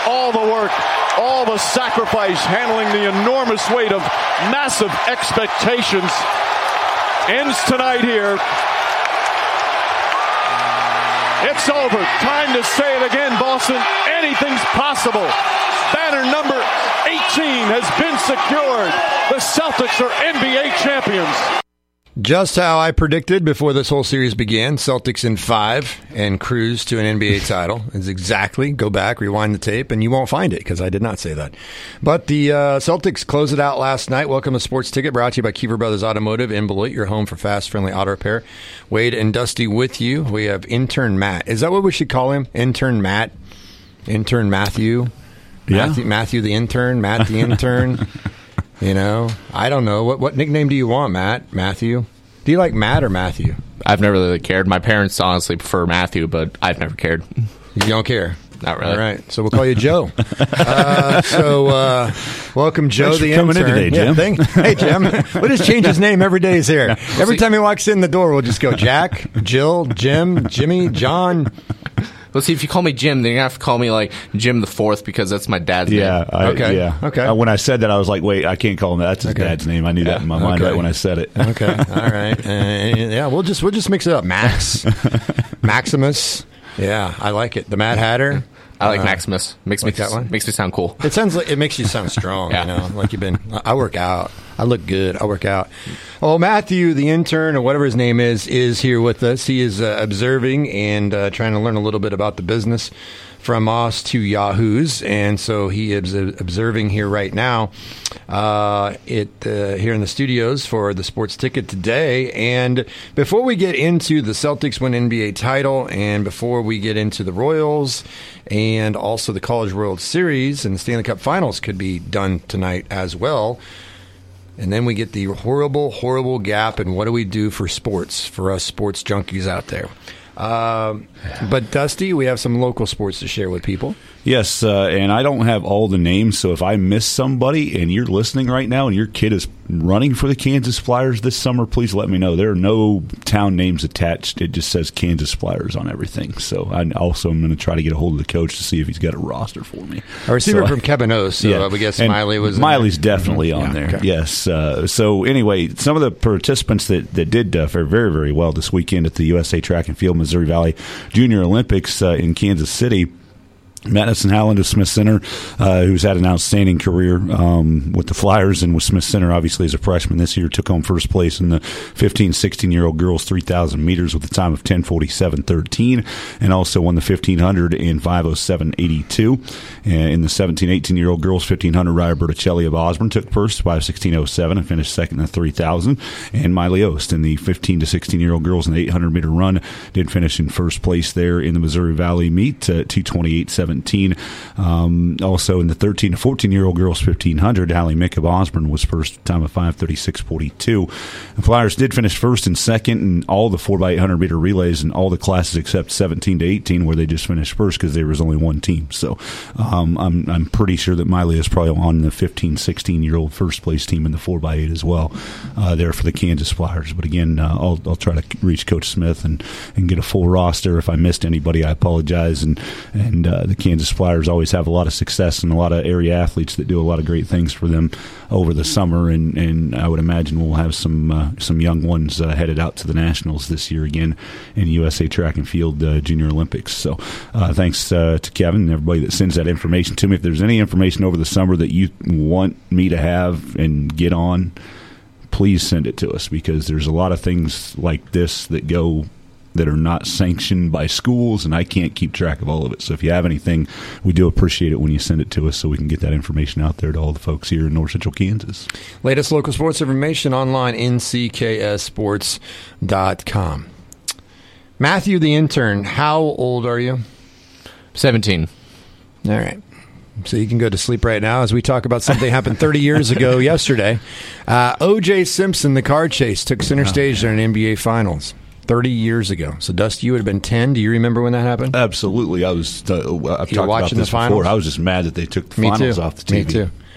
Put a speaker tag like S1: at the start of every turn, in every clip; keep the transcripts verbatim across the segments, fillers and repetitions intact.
S1: all the work, all the sacrifice, handling the enormous weight of massive expectations, ends tonight here. It's over. Time to say it again, Boston. Anything's possible. Banner number eighteen has been secured. The Celtics are N B A champions.
S2: Just how I predicted before this whole series began. Celtics in five and cruise to an N B A title is exactly. Go back, rewind the tape, and you won't find it because I did not say that. But the uh, Celtics closed it out last night. Welcome to Sports Ticket, brought to you by Kiefer Brothers Automotive in Beloit, your home for fast, friendly auto repair. Wade and Dusty with you. We have intern Matt. Is that what we should call him? Intern Matt? Intern Matthew?
S3: Yeah.
S2: Matthew, Matthew the intern? Matt the intern? You know, I don't know. What what nickname do you want, Matt? Matthew? Do you like Matt or Matthew?
S4: I've never really cared. My parents honestly prefer Matthew, but I've never cared.
S2: You don't care?
S4: Not really.
S2: All right. So we'll call you Joe. uh, so uh, welcome, Joe
S3: Thanks
S2: the
S3: for coming
S2: intern.
S3: in today, Jim.
S2: Yeah, thank, hey, Jim. We'll just change his name every day he's here. Every time he walks in the door, we'll just go Jack, Jill, Jim, Jimmy, John.
S4: Let's see, if you call me Jim, then you're going to have to call me, like, Jim the Fourth, because that's my dad's
S3: Yeah,
S4: name.
S3: I,
S2: Okay.
S3: yeah.
S2: Okay.
S3: Uh, when I said that, I was like, wait, I can't call him that. That's his
S2: Okay.
S3: dad's name. I knew that in my mind
S2: Okay.
S3: right when I said it.
S2: Okay. All right. Uh, yeah, we'll just we'll just mix it up. Max, Maximus. Yeah, I like it. The Mad Hatter.
S4: I like
S2: Uh,
S4: Maximus. Makes
S2: like
S4: me
S2: that one?
S4: makes me sound cool.
S2: It sounds like it makes you sound strong.
S4: Yeah.
S2: You know, like you've been. I work out. I look good. I work out. Well, Matthew, the intern or whatever his name is, is here with us. He is uh, observing and uh, trying to learn a little bit about the business from Moss to Yahoos, and so he is observing here right now, uh, it uh, here in the studios for the Sports Ticket today. And before we get into the Celtics win N B A title, and before we get into the Royals, and also the College World Series and the Stanley Cup Finals could be done tonight as well. And then we get the horrible, horrible gap, and what do we do for sports, for us sports junkies out there? Um, but Dusty, we have some local sports to share with people.
S3: Yes, uh, and I don't have all the names, so if I miss somebody and you're listening right now and your kid is running for the Kansas Flyers this summer, please let me know. There are no town names attached. It just says Kansas Flyers on everything. So I also am going to try to get a hold of the coach to see if he's got a roster for me.
S2: A receiver
S3: so,
S2: from Kevin O's, so
S3: yeah.
S2: I guess
S3: And
S2: Miley was in
S3: Miley's
S2: there.
S3: definitely
S2: Mm-hmm.
S3: on
S2: Yeah,
S3: there.
S2: okay.
S3: Yes. Uh, so anyway, some of the participants that, that did uh, fare very, very well this weekend at the U S A Track and Field Missouri Valley Junior Olympics uh, in Kansas City. Madison Howland of Smith Center, uh, who's had an outstanding career um, with the Flyers and with Smith Center, obviously, as a freshman this year, took home first place in the fifteen, sixteen-year-old girls three thousand meters with a time of ten forty-seven thirteen, and also won the fifteen hundred in five oh seven eighty-two. In the seventeen, eighteen-year-old girls fifteen hundred, Ryer Berticelli of Osborne took first, five sixteen oh seven, and finished second in the three thousand. And Miley Ost in the fifteen to sixteen-year-old girls in the eight hundred meter run did finish in first place there in the Missouri Valley meet, uh, two twenty-eight seventeen. Um, also in the thirteen to fourteen-year-old girls fifteen hundred, Hallie Mick of Osborne was first, time of five thirty-six forty-two. The Flyers did finish first and second in all the four by eight hundred meter relays in all the classes except seventeen to eighteen, where they just finished first because there was only one team. So um, I'm I'm pretty sure that Miley is probably on the fifteen, sixteen-year-old first place team in the four by eight as well uh, there for the Kansas Flyers. But again, uh, I'll I'll try to reach Coach Smith and, and get a full roster. If I missed anybody, I apologize. And and uh, the Kansas Flyers always have a lot of success and a lot of area athletes that do a lot of great things for them over the summer, and, and I would imagine we'll have some uh, some young ones uh, headed out to the Nationals this year again in U S A Track and Field uh, Junior Olympics. So uh, thanks uh, to Kevin and everybody that sends that information to me. If there's any information over the summer that you want me to have and get on, please send it to us, because there's a lot of things like this that go that are not sanctioned by schools, and I can't keep track of all of it. So if you have anything, we do appreciate it when you send it to us so we can get that information out there to all the folks here in North Central Kansas.
S2: Latest local sports information online, N C K S sports dot com. Matthew, the intern, how old are you?
S4: seventeen.
S2: All right. So you can go to sleep right now as we talk about something that happened thirty years ago yesterday. Uh, O J Simpson, the car chase, took center stage during N B A Finals. thirty years ago. So, Dusty, you would have been ten. Do you remember when that happened?
S3: Absolutely. I was. Uh, I've
S2: You were
S3: talked
S2: watching
S3: about this
S2: the finals?
S3: before. I was just mad that they took the
S2: Me
S3: finals
S2: too.
S3: off the T V.
S2: Me too.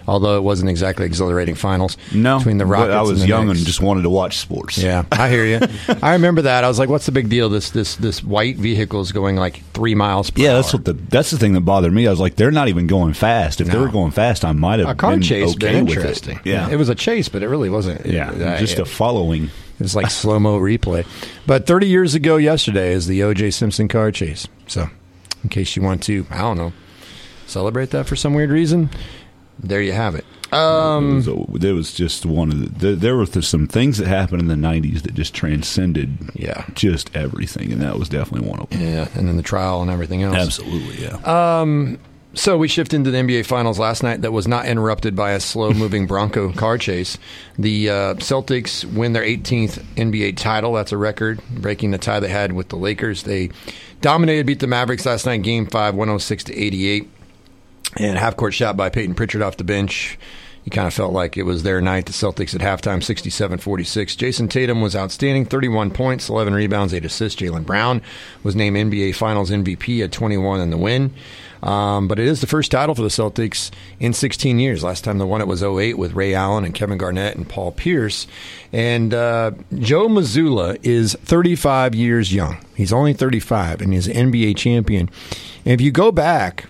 S2: although it wasn't exactly exhilarating finals.
S3: No,
S2: between the Rockets.
S3: I was
S2: and the
S3: young
S2: Knicks.
S3: and just wanted to watch sports.
S2: Yeah, I hear you. I remember that. I was like, "What's the big deal? This this this white vehicle is going like three miles per
S3: Yeah,
S2: hour."
S3: that's what the that's the thing that bothered me. I was like, they're not even going fast. If they
S2: No.
S3: were going fast, I might have
S2: A car
S3: been
S2: chase,
S3: okay
S2: been
S3: with
S2: interesting.
S3: it. Yeah,
S2: it was a chase, but it really wasn't.
S3: yeah,
S2: it,
S3: just
S2: it,
S3: a following.
S2: It was like slow mo replay. But thirty years ago yesterday is the O J Simpson car chase. So, in case you want to, I don't know, celebrate that for some weird reason, there you have it. Um,
S3: So there was just one of the, there, there were some things that happened in the nineties that just transcended
S2: Yeah.
S3: just everything, and that was definitely one of them.
S2: yeah, and then the trial and everything else.
S3: Absolutely, yeah.
S2: So we shift into the N B A Finals last night that was not interrupted by a slow-moving Bronco car chase. The uh, Celtics win their eighteenth N B A title. That's a record, breaking the tie they had with the Lakers. They dominated, beat the Mavericks last night, Game five, one oh six to eighty-eight. And half-court shot by Peyton Pritchard off the bench. You kind of felt like it was their night. The Celtics at halftime, sixty-seven forty-six. Jason Tatum was outstanding, thirty-one points, eleven rebounds, eight assists. Jaylen Brown was named N B A Finals M V P at twenty-one in the win. Um, but it is the first title for the Celtics in sixteen years. Last time they won it was oh eight with Ray Allen and Kevin Garnett and Paul Pierce. And uh, Joe Mazzulla is thirty-five years young. He's only thirty-five, and he's an N B A champion. And if you go back,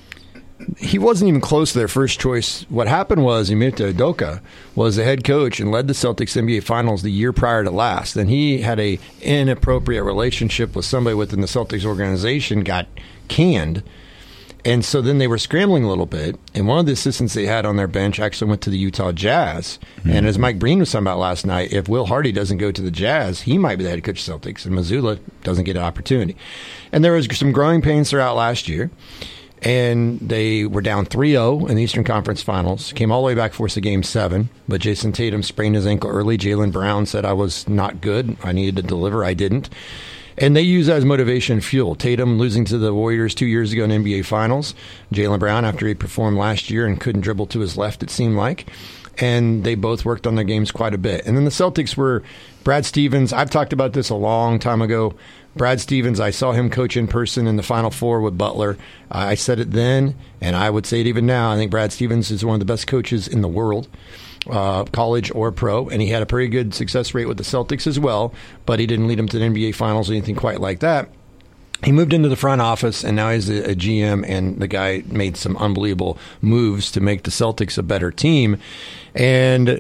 S2: he wasn't even close to their first choice. What happened was Ime Udoka was the head coach and led the Celtics N B A Finals the year prior to last. Then he had a inappropriate relationship with somebody within the Celtics organization, got canned. And so then they were scrambling a little bit, and one of the assistants they had on their bench actually went to the Utah Jazz. Mm-hmm. And as Mike Breen was talking about last night, if Will Hardy doesn't go to the Jazz, he might be the head coach of Celtics, and Mazzulla doesn't get an opportunity. And there was some growing pains throughout last year, and they were down three oh in the Eastern Conference Finals, came all the way back, forced a game seven, but Jason Tatum sprained his ankle early. Jaylen Brown said, I was not good. I needed to deliver. I didn't. And they use that as motivation and fuel. Tatum losing to the Warriors two years ago in N B A Finals. Jaylen Brown, after he performed last year and couldn't dribble to his left, it seemed like. And they both worked on their games quite a bit. And then the Celtics were Brad Stevens. I've talked about this a long time ago. Brad Stevens, I saw him coach in person in the Final Four with Butler. I said it then, and I would say it even now. I think Brad Stevens is one of the best coaches in the world. Uh, college or pro, and he had a pretty good success rate with the Celtics as well, but he didn't lead them to the N B A Finals or anything quite like that. He moved into the front office, and now he's a, a G M, and the guy made some unbelievable moves to make the Celtics a better team. And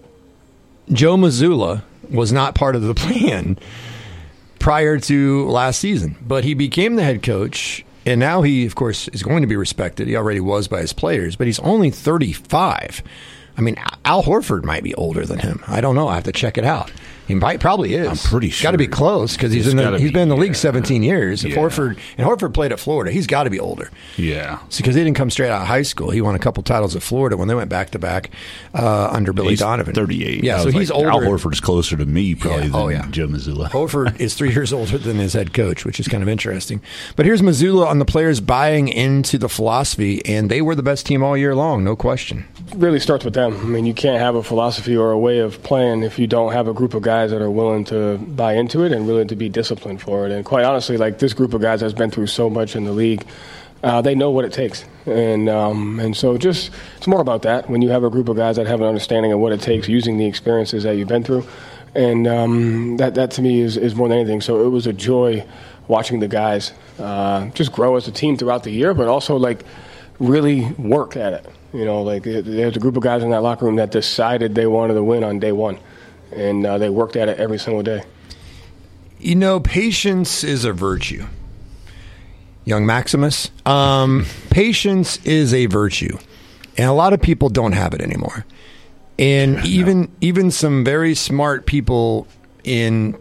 S2: Joe Mazzulla was not part of the plan prior to last season, but he became the head coach, and now he, of course, is going to be respected. He already was by his players, but he's only thirty-five. I mean, Al Horford might be older than him. I don't know. I have to check it out. He might probably is.
S3: I'm pretty sure.
S2: Got to be close because he's
S3: It's
S2: in the,
S3: gotta
S2: he's
S3: be,
S2: been in the league
S3: yeah.
S2: seventeen years. If
S3: Yeah.
S2: Horford and Horford played at Florida, he's got to be older.
S3: Yeah.
S2: It's because he didn't come straight out of high school. He won a couple titles at Florida when they went back to back uh, under Billy
S3: He's
S2: Donovan.
S3: thirty-eight.
S2: Yeah,
S3: I
S2: so
S3: was
S2: he's
S3: like,
S2: older.
S3: Al Horford's closer to me probably
S2: Yeah.
S3: than
S2: Oh, yeah.
S3: Joe Mazzulla.
S2: Horford is three years older than his head coach, which is kind of interesting. But here's Mazzulla on the players buying into the philosophy, and they were the best team all year long, no question.
S5: It really starts with them. I mean, you can't have a philosophy or a way of playing if you don't have a group of guys that are willing to buy into it and willing to be disciplined for it. And quite honestly, like this group of guys has been through so much in the league, uh, they know what it takes. And um, and so just it's more about that. When you have a group of guys that have an understanding of what it takes, using the experiences that you've been through, and um, that that to me is, is more than anything. So it was a joy watching the guys uh, just grow as a team throughout the year, but also like really work at it. You know, like there's a group of guys in that locker room that decided they wanted to win on day one, and uh, they worked at it every single day.
S2: You know, patience is a virtue. Young Maximus, um, patience is a virtue, and a lot of people don't have it anymore. And
S3: Yeah,
S2: even
S3: no.
S2: even some very smart people in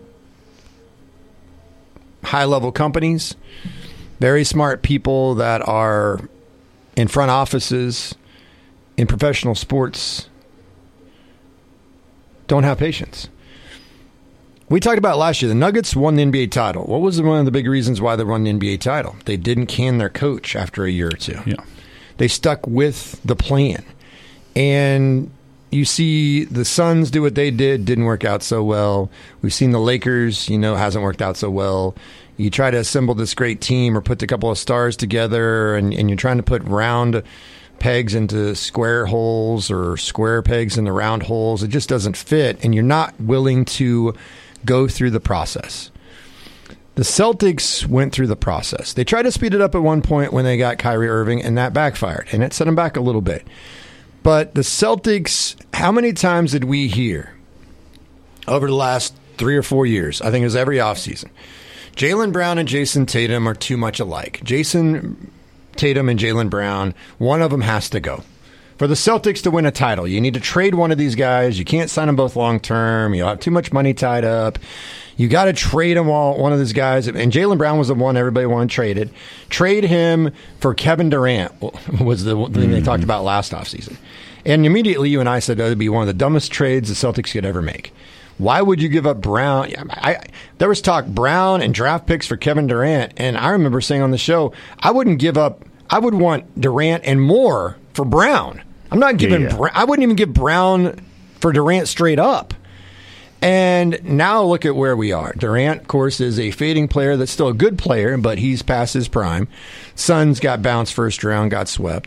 S2: high-level companies, very smart people that are in front offices, in professional sports, don't have patience. We talked about last year. The Nuggets won the N B A title. What was one of the big reasons why they won the N B A title? They didn't can their coach after a year or two.
S3: Yeah.
S2: They stuck with the plan. And you see the Suns do what they did, didn't work out so well. We've seen the Lakers, you know, hasn't worked out so well. You try to assemble this great team or put a couple of stars together, and, and you're trying to put round pegs into square holes or square pegs into round holes. It just doesn't fit, and you're not willing to go through the process. The Celtics went through the process. They tried to speed it up at one point when they got Kyrie Irving, and that backfired, and it set them back a little bit. But the Celtics, how many times did we hear over the last three or four years, I think it was every offseason, Jaylen Brown and Jason Tatum are too much alike. Jason Tatum and Jaylen Brown, one of them has to go. For the Celtics to win a title, you need to trade one of these guys. You can't sign them both long term. You'll have too much money tied up. You got to trade them all, one of these guys. And Jaylen Brown was the one everybody wanted traded. Trade him for Kevin Durant was the thing mm-hmm. they talked about last offseason. And immediately you and I said that would be one of the dumbest trades the Celtics could ever make. Why would you give up Brown? I, there was talk Brown and draft picks for Kevin Durant. And I remember saying on the show, I wouldn't give up. I would want Durant and more for Brown. I'm not giving.
S3: Yeah.
S2: Bra- I wouldn't even give Brown for Durant straight up. And now look at where we are. Durant, of course, is a fading player that's still a good player, but he's past his prime. Suns got bounced first round, got swept.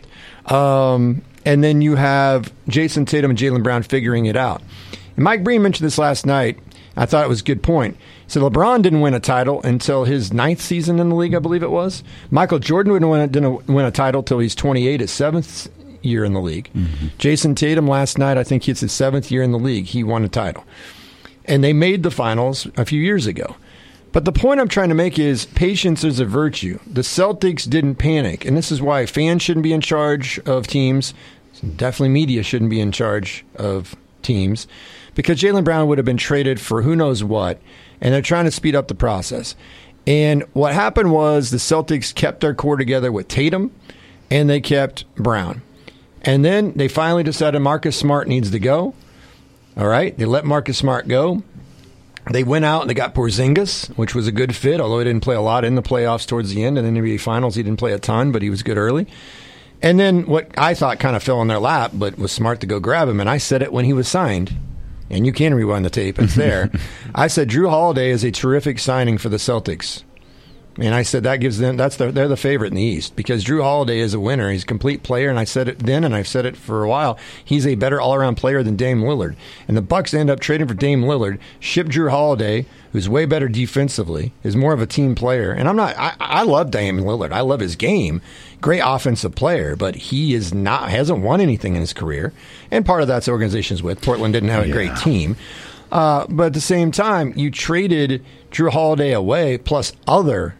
S2: Um, and then you have Jason Tatum and Jaylen Brown figuring it out. And Mike Breen mentioned this last night. I thought it was a good point. So LeBron didn't win a title until his ninth season in the league, I believe it was. Michael Jordan didn't win a, didn't win a title until he's twenty-eight, his seventh year in the league. Mm-hmm. Jason Tatum last night, I think it's his seventh year in the league. He won a title. And they made the finals a few years ago. But the point I'm trying to make is patience is a virtue. The Celtics didn't panic. And this is why fans shouldn't be in charge of teams. Definitely media shouldn't be in charge of teams. Because Jaylen Brown would have been traded for who knows what. And they're trying to speed up the process. And what happened was the Celtics kept their core together with Tatum. And they kept Brown. And then they finally decided Marcus Smart needs to go. All right, they let Marcus Smart go. They went out and they got Porzingis, which was a good fit, although he didn't play a lot in the playoffs towards the end. And in the N B A Finals, he didn't play a ton, but he was good early. And then what I thought kind of fell in their lap, but was smart to go grab him, and I said it when he was signed, and you can rewind the tape, it's there. I said Drew Holiday is a terrific signing for the Celtics. And I said that gives them, that's the, they're the favorite in the East because Drew Holiday is a winner. He's a complete player, and I said it then, and I've said it for a while. He's a better all-around player than Dame Lillard. And the Bucks end up trading for Dame Lillard, ship Drew Holiday, who's way better defensively, is more of a team player. And I'm not, I, I love Dame Lillard. I love his game. Great offensive player, but he is not, hasn't won anything in his career. And part of that's organizations with. Portland didn't have a yeah. great team. Uh, but at the same time, you traded Drew Holiday away plus other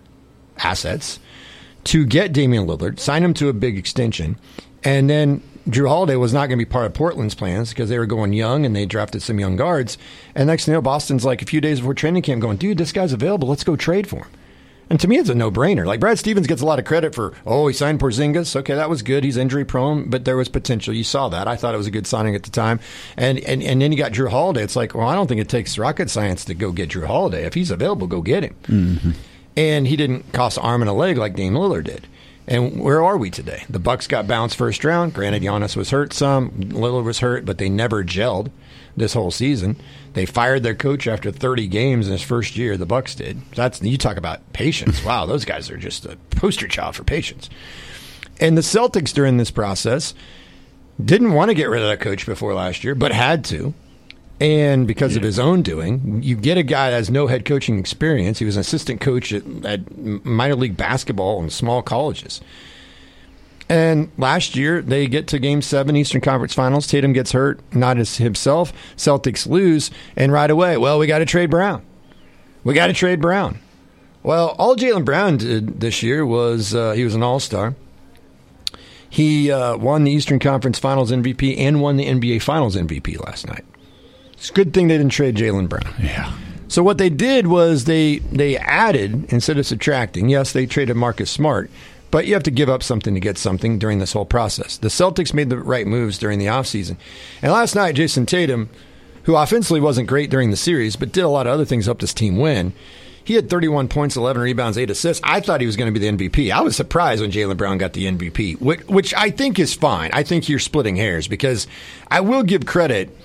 S2: assets to get Damian Lillard, sign him to a big extension, and then Drew Holiday was not going to be part of Portland's plans because they were going young and they drafted some young guards. And next thing you know, Boston's like a few days before training camp going, dude, this guy's available. Let's go trade for him. And to me, it's a no-brainer. Like Brad Stevens gets a lot of credit for, oh, he signed Porzingis. Okay, that was good. He's injury-prone, but there was potential. You saw that. I thought it was a good signing at the time. And, and and then you got Drew Holiday. It's like, well, I don't think it takes rocket science to go get Drew Holiday. If he's available, go get him. Mm-hmm. And he didn't cost an arm and a leg like Dame Lillard did. And where are we today? The Bucks got bounced first round. Granted, Giannis was hurt some. Lillard was hurt, but they never gelled this whole season. They fired their coach after thirty games in his first year. The Bucks did. That's you talk about patience. Wow, those guys are just a poster child for patience. And the Celtics during this process didn't want to get rid of that coach before last year, but had to. And because yeah. of his own doing, you get a guy that has no head coaching experience. He was an assistant coach at, at minor league basketball in small colleges. And last year, they get to Game seven Eastern Conference Finals. Tatum gets hurt, not as himself. Celtics lose, and right away, well, we got to trade Brown. We got to trade Brown. Well, all Jaylen Brown did this year was uh, he was an all-star. He uh, won the Eastern Conference Finals M V P and won the N B A Finals M V P last night. It's a good thing they didn't trade Jaylen Brown.
S3: Yeah.
S2: So what they did was they they added instead of subtracting. Yes, they traded Marcus Smart, but you have to give up something to get something during this whole process. The Celtics made the right moves during the offseason. And last night, Jason Tatum, who offensively wasn't great during the series, but did a lot of other things to help this team win, he had thirty-one points, eleven rebounds, eight assists. I thought he was going to be the M V P. I was surprised when Jaylen Brown got the M V P, which, which I think is fine. I think you're splitting hairs because I will give credit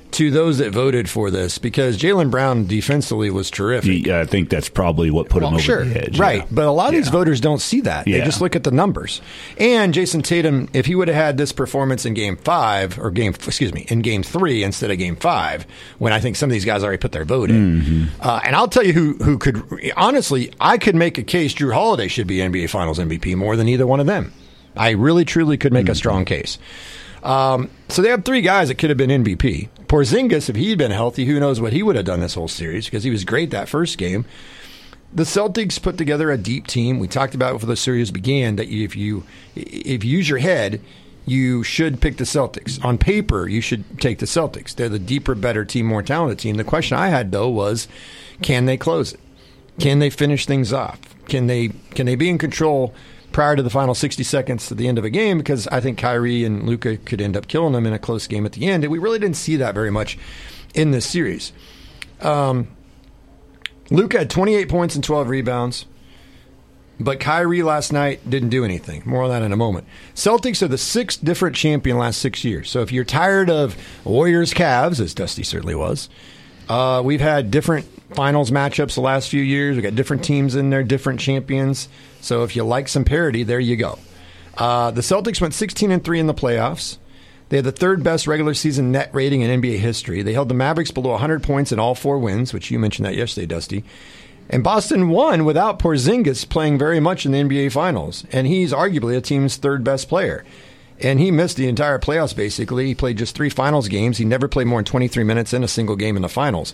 S2: to those that voted for this, because Jaylen Brown defensively was terrific.
S3: Yeah, I think that's probably what put
S2: well,
S3: him over
S2: sure.
S3: the edge.
S2: Right,
S3: yeah.
S2: but a lot of
S3: yeah.
S2: these voters don't see that.
S3: Yeah.
S2: They just look at the numbers. And Jason Tatum, if he would have had this performance in game five, or game, excuse me, in game three instead of game five, when I think some of these guys already put their vote in.
S3: Mm-hmm.
S2: Uh, and I'll tell you who, who could, honestly, I could make a case Drew Holiday should be N B A Finals M V P more than either one of them. I really, truly could make mm-hmm. a strong case. Um, so they have three guys that could have been M V P. Porzingis, if he'd been healthy, who knows what he would have done this whole series, because he was great that first game. The Celtics put together a deep team. We talked about before the series began that if you if you use your head, you should pick the Celtics. On paper, you should take the Celtics. They're the deeper, better team, more talented team. The question I had, though, was can they close it? Can they finish things off? Can they can they be in control prior to the final sixty seconds to the end of a game? Because I think Kyrie and Luka could end up killing them in a close game at the end. And we really didn't see that very much in this series. Um, Luka had twenty-eight points and twelve rebounds. But Kyrie last night didn't do anything. More on that in a moment. Celtics are the sixth different champion last six years. So if you're tired of Warriors Cavs, as Dusty certainly was, uh, we've had different finals matchups the last few years. We've got different teams in there, different champions. So if you like some parity, there you go. Uh, the Celtics went sixteen and three in the playoffs. They had the third best regular season net rating in N B A history. They held the Mavericks below one hundred points in all four wins, which you mentioned that yesterday, Dusty. And Boston won without Porzingis playing very much in the N B A Finals. And he's arguably a team's third best player. And he missed the entire playoffs, basically. He played just three finals games. He never played more than twenty-three minutes in a single game in the finals.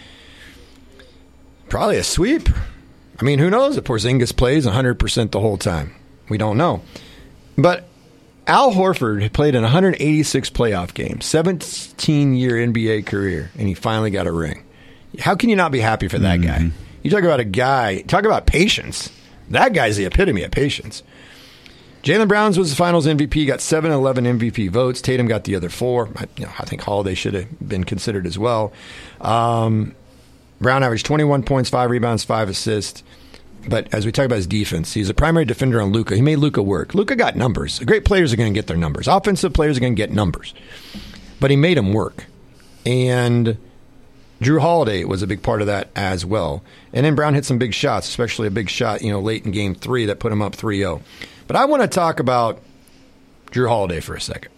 S2: Probably a sweep. I mean, who knows if Porzingis plays one hundred percent the whole time? We don't know. But Al Horford played in one hundred eighty-six playoff games, seventeen-year N B A career, and he finally got a ring. How can you not be happy for that mm-hmm. guy? You talk about a guy, talk about patience. That guy's the epitome of patience. Jaylen Brown was the finals M V P, got seven eleven M V P votes. Tatum got the other four. I, you know, I think Holiday should have been considered as well. Um, Brown averaged twenty-one points, five rebounds, five assists. But as we talk about his defense, he's a primary defender on Luka. He made Luka work. Luka got numbers. Great players are going to get their numbers. Offensive players are going to get numbers. But he made them work. And Drew Holiday was a big part of that as well. And then Brown hit some big shots, especially a big shot, you know, late in game three that put him up three oh. But I want to talk about Drew Holiday for a second.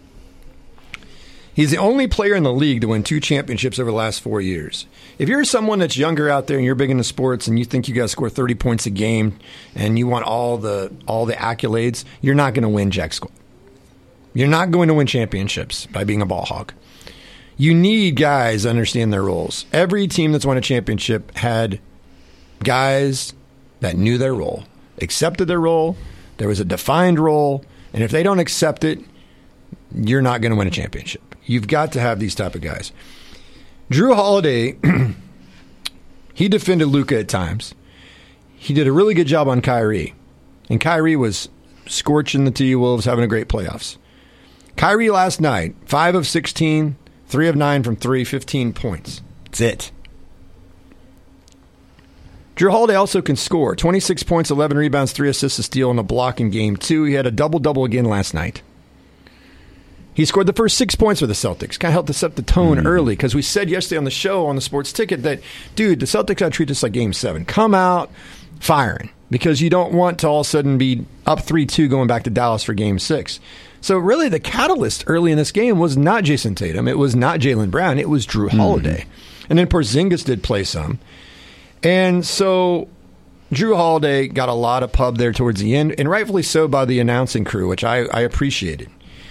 S2: He's the only player in the league to win two championships over the last four years. If you're someone that's younger out there and you're big into sports and you think you got to score thirty points a game and you want all the all the accolades, you're not going to win jack squat. You're not going to win championships by being a ball hog. You need guys to understand their roles. Every team that's won a championship had guys that knew their role, accepted their role. There was a defined role, and if they don't accept it, you're not going to win a championship. You've got to have these type of guys. Drew Holiday, he defended Luka at times. He did a really good job on Kyrie, and Kyrie was scorching the T-Wolves, having a great playoffs. Kyrie last night, five of sixteen, three of nine from three, fifteen points. That's it. Drew Holiday also can score. twenty-six points, eleven rebounds, three assists, a steal, and a block in game two. He had a double-double again last night. He scored the first six points for the Celtics. Kind of helped to set the tone mm-hmm. early, because we said yesterday on the show, on the Sports Ticket, that, dude, the Celtics got to treat this like game seven. Come out firing, because you don't want to all of a sudden be up three two going back to Dallas for game six. So really the catalyst early in this game was not Jason Tatum. It was not Jaylen Brown. It was Drew Holiday. Mm-hmm. And then Porzingis did play some. And so Drew Holiday got a lot of pub there towards the end, and rightfully so by the announcing crew, which I, I appreciated.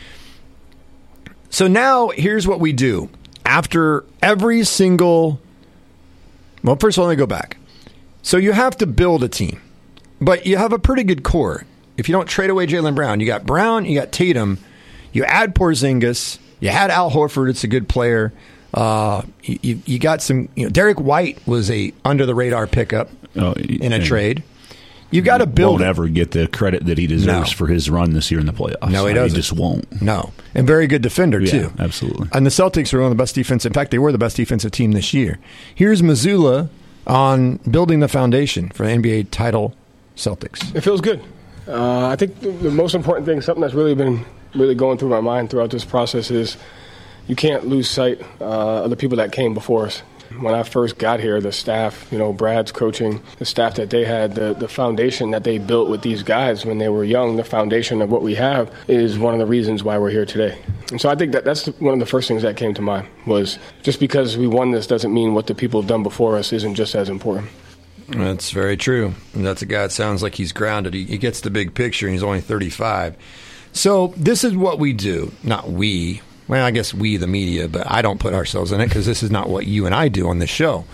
S2: So now here's what we do. After every single... Well, first of all, let me go back. So you have to build a team, but you have a pretty good core. If you don't trade away Jaylen Brown, you got Brown, you got Tatum, you add Porzingis, you had Al Horford, it's a good player. Uh, you, you, you got some, you know, Derek White was a under the radar pickup oh, in a trade. You got to build.
S3: Won't ever get the credit that he deserves
S2: no.
S3: for his run this year in the playoffs.
S2: No, he doesn't.
S3: He just won't.
S2: No, and very good defender
S3: yeah,
S2: too.
S3: Absolutely.
S2: And the Celtics were one of the best defense. In fact, they were the best defensive team this year. Here's Mazzulla on building the foundation for the N B A title Celtics.
S5: It feels good. Uh, I think the, the most important thing, something that's really been really going through my mind throughout this process is, you can't lose sight uh, of the people that came before us. When I first got here, the staff, you know, Brad's coaching, the staff that they had, the, the foundation that they built with these guys when they were young, the foundation of what we have is one of the reasons why we're here today. And so I think that that's one of the first things that came to mind was just because we won this doesn't mean what the people have done before us isn't just as important.
S2: That's very true. And that's a guy that sounds like he's grounded. He, he gets the big picture, and he's only thirty-five. So this is what we do. Not we. Well, I guess we, the media, but I don't put ourselves in it because this is not what you and I do on this show.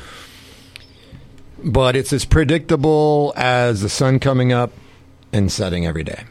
S2: But it's as predictable as the sun coming up and setting every day.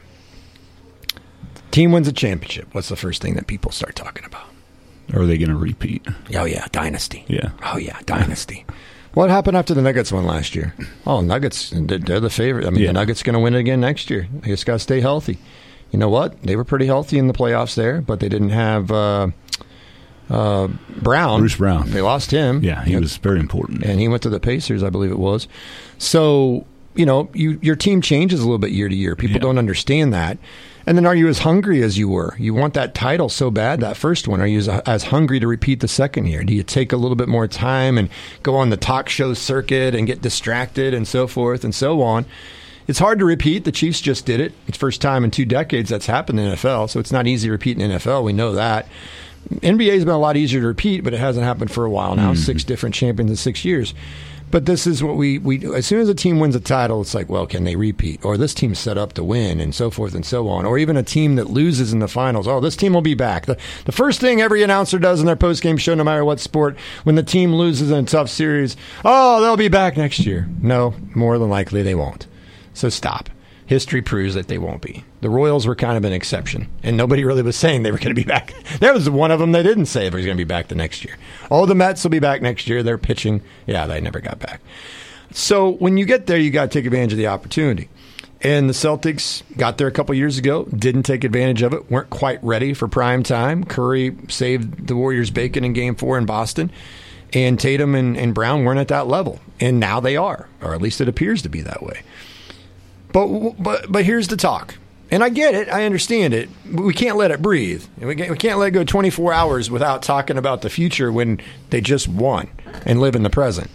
S2: Team wins a championship. What's the first thing that people start talking about?
S3: Are they going to repeat?
S2: Oh, yeah, dynasty.
S3: Yeah.
S2: Oh, yeah, dynasty. What happened after the Nuggets won last year? Oh, Nuggets, they're the favorite. I mean,
S3: yeah.
S2: the Nuggets going to win it again next year. They just got to stay healthy. You know what? They were pretty healthy in the playoffs there, but they didn't have uh, uh, Brown.
S3: Bruce Brown.
S2: They lost him.
S3: Yeah, he was very important.
S2: And he went to the Pacers, I believe it was. So, you know, you, your team changes a little bit year to year. People yeah. don't understand that. And then are you as hungry as you were? You want that title so bad, that first one. Are you as, as hungry to repeat the second year? Do you take a little bit more time and go on the talk show circuit and get distracted and so forth and so on? It's hard to repeat. The Chiefs just did it. It's the first time in two decades that's happened in the N F L, so it's not easy to repeat in the N F L. We know that. N B A has been a lot easier to repeat, but it hasn't happened for a while now. Mm. Six different champions in six years. But this is what we, we – as soon as a team wins a title, it's like, well, can they repeat? Or this team's set up to win and so forth and so on. Or even a team that loses in the finals. Oh, this team will be back. The, the first thing every announcer does in their postgame show, no matter what sport, when the team loses in a tough series, oh, they'll be back next year. No, more than likely they won't. So stop. History proves that they won't be. The Royals were kind of an exception, and nobody really was saying they were going to be back. There was one of them that didn't say they was going to be back the next year. Oh, the Mets will be back next year. They're pitching. Yeah, they never got back. So when you get there, you got to take advantage of the opportunity. And the Celtics got there a couple years ago, didn't take advantage of it, weren't quite ready for prime time. Curry saved the Warriors' bacon in Game four in Boston, and Tatum and, and Brown weren't at that level. And now they are, or at least it appears to be that way. But but but here's the talk, and I get it, I understand it. But we can't let it breathe. We can't, we can't let it go twenty-four hours without talking about the future when they just won and live in the present.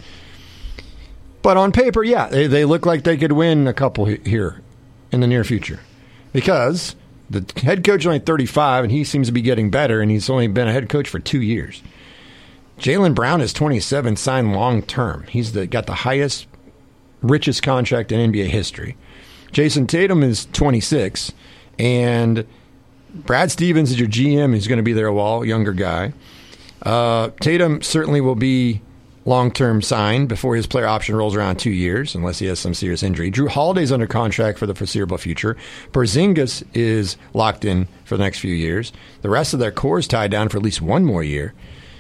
S2: But on paper, yeah, they they look like they could win a couple here in the near future, because the head coach is only thirty-five and he seems to be getting better, and he's only been a head coach for two years. Jaylen Brown is twenty-seven, signed long term. He's the, got the highest, richest contract in N B A history. Jason Tatum is twenty-six, and Brad Stevens is your G M. He's going to be there a while, younger guy. Uh, Tatum certainly will be long-term signed before his player option rolls around two years, unless he has some serious injury. Drew Holiday's under contract for the foreseeable future. Porzingis is locked in for the next few years. The rest of their core is tied down for at least one more year.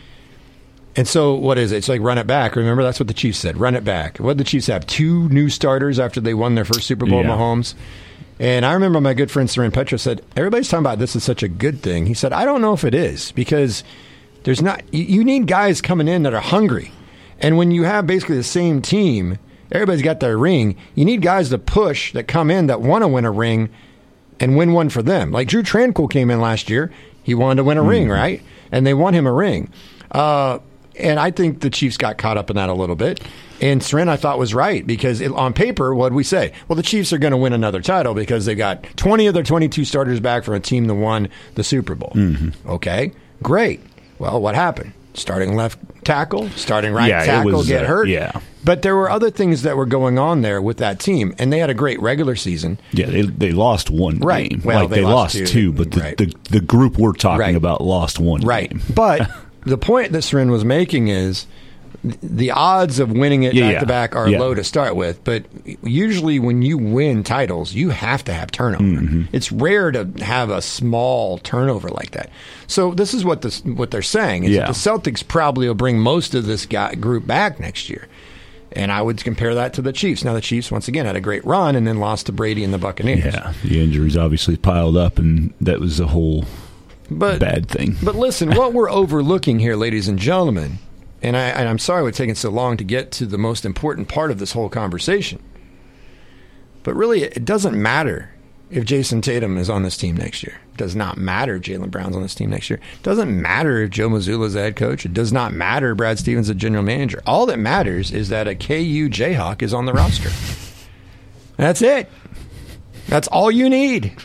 S2: And so what is it? It's like run it back. Remember, that's what the Chiefs said. Run it back. What did the Chiefs have? Two new starters after they won their first Super Bowl, yeah. Mahomes. And I remember my good friend Seren Petra said, everybody's talking about this is such a good thing. He said, I don't know if it is, because there's not. You, you need guys coming in that are hungry. And when you have basically the same team, everybody's got their ring, you need guys to push that come in that want to win a ring and win one for them. Like Drew Tranquil came in last year. He wanted to win a mm. ring, right? And they won him a ring. Uh And I think the Chiefs got caught up in that a little bit. And Seren, I thought, was right, because it, on paper, what did we say? Well, the Chiefs are going to win another title because they got twenty of their twenty-two starters back from a team that won the Super Bowl. Mm-hmm. Okay, great. Well, what happened? Starting left tackle, starting right
S3: yeah,
S2: tackle,
S3: was,
S2: get
S3: uh,
S2: hurt.
S3: Yeah.
S2: But there were other things that were going on there with that team, and they had a great regular season.
S3: Yeah, they they lost one
S2: right.
S3: game.
S2: Well,
S3: like
S2: they,
S3: they
S2: lost,
S3: lost
S2: two,
S3: two, but the,
S2: right.
S3: the, the group we're talking
S2: right.
S3: about lost one
S2: right.
S3: game.
S2: But the point that Seren was making is the odds of winning it
S3: yeah,
S2: back-to-back
S3: yeah.
S2: are
S3: yeah.
S2: low to start with. But usually when you win titles, you have to have turnover. Mm-hmm. It's rare to have a small turnover like that. So this is what this, what they're saying, is
S3: yeah.
S2: that the Celtics probably will bring most of this guy, group back next year. And I would compare that to the Chiefs. Now, the Chiefs, once again, had a great run and then lost to Brady and the Buccaneers.
S3: Yeah, the injuries obviously piled up, and that was a whole
S2: but,
S3: bad thing.
S2: But listen, what we're overlooking here, ladies and gentlemen, and, I, and I'm sorry we're taking so long to get to the most important part of this whole conversation, but really it doesn't matter if Jason Tatum is on this team next year. Does not matter if Jaylen Brown's on this team next year. Doesn't matter if Joe Mazzulla's the head coach. It does not matter if Brad Stevens the general manager. All that matters is that a K U Jayhawk is on the roster. That's it. That's all you need.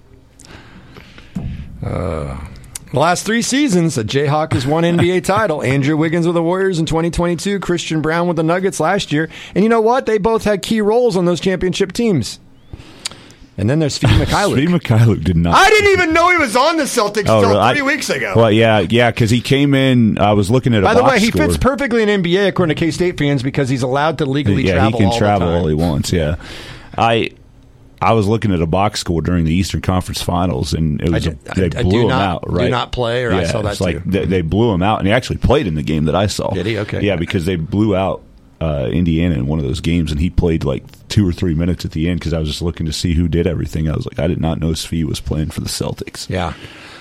S2: Uh, the last three seasons, a Jayhawk has won N B A title. Andrew Wiggins with the Warriors in twenty twenty-two, Christian Brown with the Nuggets last year. And you know what? They both had key roles on those championship teams. And then there's Svi Mykhailiuk.
S3: Svi Mykhailiuk did not.
S2: I didn't even know he was on the Celtics
S3: oh,
S2: until
S3: really?
S2: three
S3: I,
S2: weeks ago.
S3: Well, yeah, yeah, because he came in. I was looking at a
S2: By the
S3: box
S2: way, he
S3: score.
S2: fits perfectly in N B A according to K-State fans because he's allowed to legally
S3: yeah,
S2: travel
S3: he can
S2: all
S3: travel
S2: the time.
S3: all he wants. Yeah, I I was looking at a box score during the Eastern Conference Finals, and it was
S2: I do,
S3: they
S2: I,
S3: blew
S2: I
S3: him
S2: not,
S3: out. Right?
S2: Do not play, or
S3: yeah,
S2: I saw that
S3: it's
S2: too.
S3: like they, they blew him out, and he actually played in the game that I saw.
S2: Did he? Okay.
S3: Yeah, because they blew out uh, Indiana in one of those games, and he played like two or three minutes at the end because I was just looking to see who did everything. I was like, I did not know Svi was playing for the Celtics.
S2: Yeah.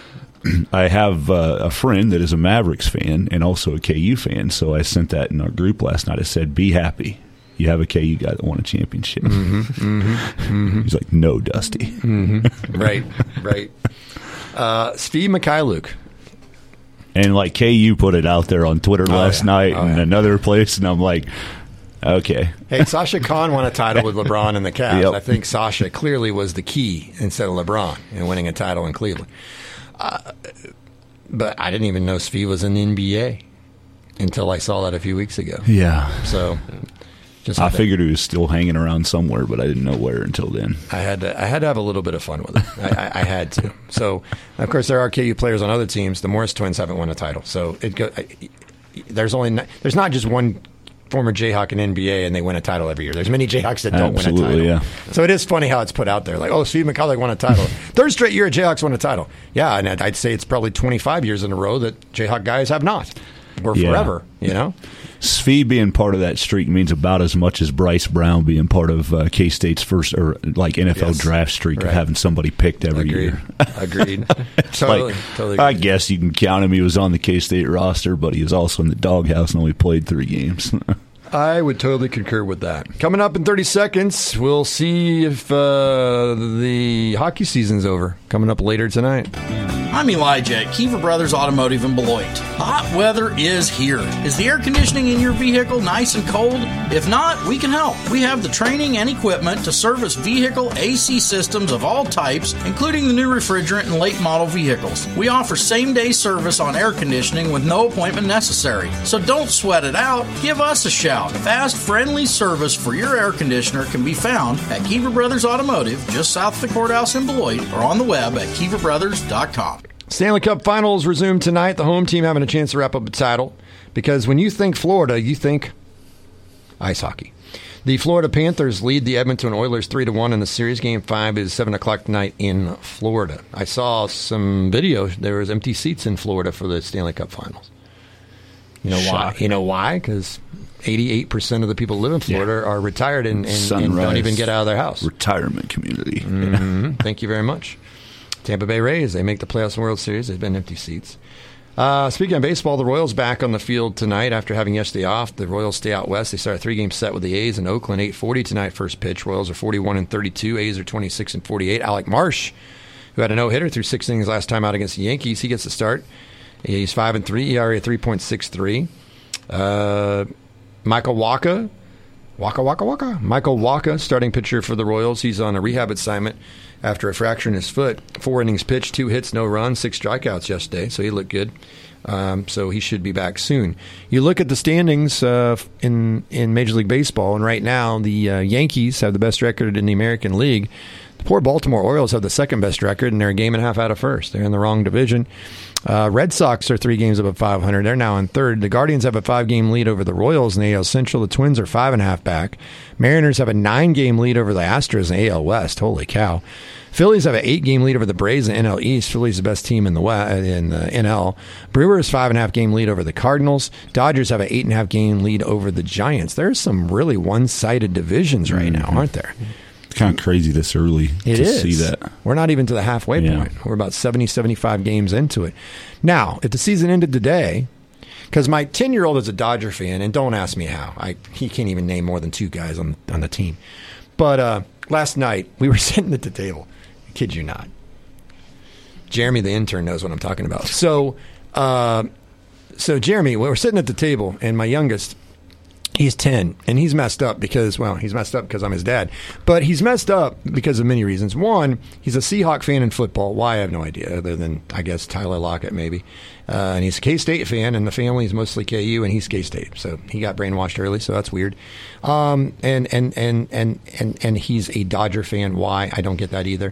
S3: I have uh, a friend that is a Mavericks fan and also a K U fan, so I sent that in our group last night. I said, be happy. You have a K U guy that won a championship.
S2: Mm-hmm, mm-hmm, mm-hmm.
S3: He's like, no, Dusty.
S2: Mm-hmm. Right, right. Uh, Svi Mykhailiuk.
S3: And like K U put it out there on Twitter
S2: Oh,
S3: last
S2: yeah.
S3: night
S2: Oh,
S3: and
S2: yeah.
S3: another place, and I'm like, okay.
S2: Hey, Sasha Khan won a title with LeBron and the Cavs.
S3: Yep.
S2: I think Sasha clearly was the key instead of LeBron in winning a title in Cleveland. Uh, but I didn't even know Svi was in the N B A until I saw that a few weeks ago.
S3: Yeah.
S2: So just
S3: I
S2: had to-
S3: figured he was still hanging around somewhere, but I didn't know where until then.
S2: I had to, I had to have a little bit of fun with it. I, I, I had to. So, of course, there are K U players on other teams. The Morris Twins haven't won a title, so it go, I, there's only not, there's not just one former Jayhawk in N B A and they win a title every year. There's many Jayhawks that don't
S3: Absolutely,
S2: win a title.
S3: yeah.
S2: So it is funny how it's put out there, like, oh, Svi Mykhailiuk won a title. Third straight year Jayhawks won a title. Yeah, and I'd I'd say it's probably twenty-five years in a row that Jayhawk guys have not, or
S3: Yeah.
S2: forever. You know.
S3: Svi being part of that streak means about as much as Bryce Brown being part of uh, K-State's first or like N F L
S2: Yes.
S3: draft streak
S2: Right.
S3: of having somebody picked every
S2: Agreed.
S3: year.
S2: Agreed.
S3: It's
S2: totally.
S3: like,
S2: totally.
S3: I
S2: Agreed.
S3: guess you can count him. He was on the K-State roster, but he was also in the doghouse and only played three games.
S2: I would totally concur with that. Coming up in thirty seconds, we'll see if uh, the hockey season's over. Coming up later tonight.
S6: I'm Elijah at Kiefer Brothers Automotive in Beloit. Hot weather is here. Is the air conditioning in your vehicle nice and cold? If not, we can help. We have the training and equipment to service vehicle A C systems of all types, including the new refrigerant and late model vehicles. We offer same-day service on air conditioning with no appointment necessary. So don't sweat it out. Give us a shout. Fast, friendly service for your air conditioner can be found at Kiefer Brothers Automotive, just south of the courthouse in Beloit, or on the web at kiefer brothers dot com.
S2: Stanley Cup Finals resume tonight. The home team having a chance to wrap up the title. Because when you think Florida, you think ice hockey. The Florida Panthers lead the Edmonton Oilers three to one in the series. Game five is seven o'clock tonight in Florida. I saw some video. There was empty seats in Florida for the Stanley Cup Finals. You know why?
S3: Shocking.
S2: You know why? Because eighty-eight percent of the people who live in Florida
S3: Yeah.
S2: are retired and, and, and
S3: Sunrise
S2: don't even get out of their house.
S3: Retirement community.
S2: Mm-hmm. Thank you very much. Tampa Bay Rays, they make the playoffs in World Series. They've been empty seats. Uh, speaking of baseball, the Royals back on the field tonight after having yesterday off. The Royals stay out west. They start a three-game set with the A's in Oakland, eight forty tonight, first pitch. Royals are forty-one and thirty-two. A's are twenty-six and forty-eight. Alec Marsh, who had a no-hitter through six innings last time out against the Yankees, he gets the start. He's five and three, E R A three point six three. Uh, Michael Wacha, Waka Waka Waka. Michael Wacha, starting pitcher for the Royals. He's on a rehab assignment after a fracture in his foot. Four innings pitched, two hits, no runs, six strikeouts yesterday, so he looked good. Um, so he should be back soon. You look at the standings uh, in in Major League Baseball, and right now the uh, Yankees have the best record in the American League. The poor Baltimore Orioles have the second best record, and they're a game and a half out of first. They're in the wrong division. Uh, Red Sox are three games above five hundred. They're now in third. The Guardians have a five-game lead over the Royals in the A L Central. The Twins are five and a half back. Mariners have a nine-game lead over the Astros in the A L West. Holy cow. Phillies have an eight-game lead over the Braves in the N L East. Phillies the best team in the West, in the N L. Brewers five and a half game lead over the Cardinals. Dodgers have an eight and a half game lead over the Giants. There's some really one-sided divisions right now, aren't there?
S3: It's kind of crazy this early
S2: It
S3: to
S2: is.
S3: see that.
S2: We're not even to the halfway
S3: Yeah.
S2: point. We're about seventy, seventy-five games into it. Now, if the season ended today, because my ten-year-old is a Dodger fan, and don't ask me how. I He can't even name more than two guys on, on the team. But uh, last night, we were sitting at the table. I kid you not. Jeremy, the intern, knows what I'm talking about. So, uh, so Jeremy, we're sitting at the table, and my youngest, he's ten, and he's messed up because, well, he's messed up because I'm his dad. But he's messed up because of many reasons. One, he's a Seahawk fan in football. Why, I have no idea, other than, I guess, Tyler Lockett maybe. Uh, and he's a K-State fan, and the family is mostly K U, and he's K-State. So he got brainwashed early, so that's weird. Um, and, and, and, and, and, and he's a Dodger fan. Why? I don't get that either.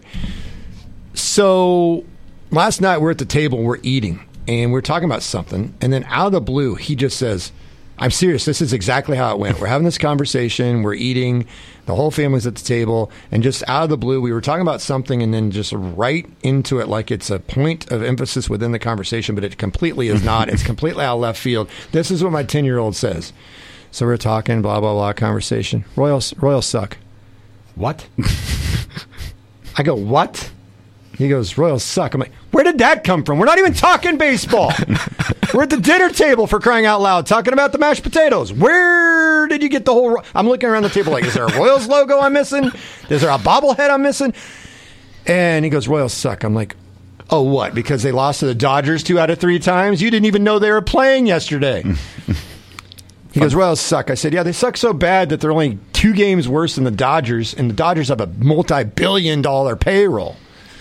S2: So last night we're at the table, we're eating, and we're talking about something, and then out of the blue, he just says, I'm serious, this is exactly how it went. We're having this conversation, we're eating, the whole family's at the table, and just out of the blue, we were talking about something, and then just right into it like it's a point of emphasis within the conversation, but it completely is not. It's completely out of left field. This is what my ten-year-old says. So we're talking, blah, blah, blah, conversation. Royals, Royals suck. What? I go, what? He goes, Royals suck. I'm like, where did that come from? We're not even talking baseball. We're at the dinner table, for crying out loud, talking about the mashed potatoes. Where did you get the whole... I'm looking around the table like, is there a Royals logo I'm missing? Is there a bobblehead I'm missing? And he goes, Royals suck. I'm like, oh, what? Because they lost to the Dodgers two out of three times? You didn't even know they were playing yesterday. He goes, Royals suck. I said, yeah, they suck so bad that they're only two games worse than the Dodgers, and the Dodgers have a multi-billion dollar payroll.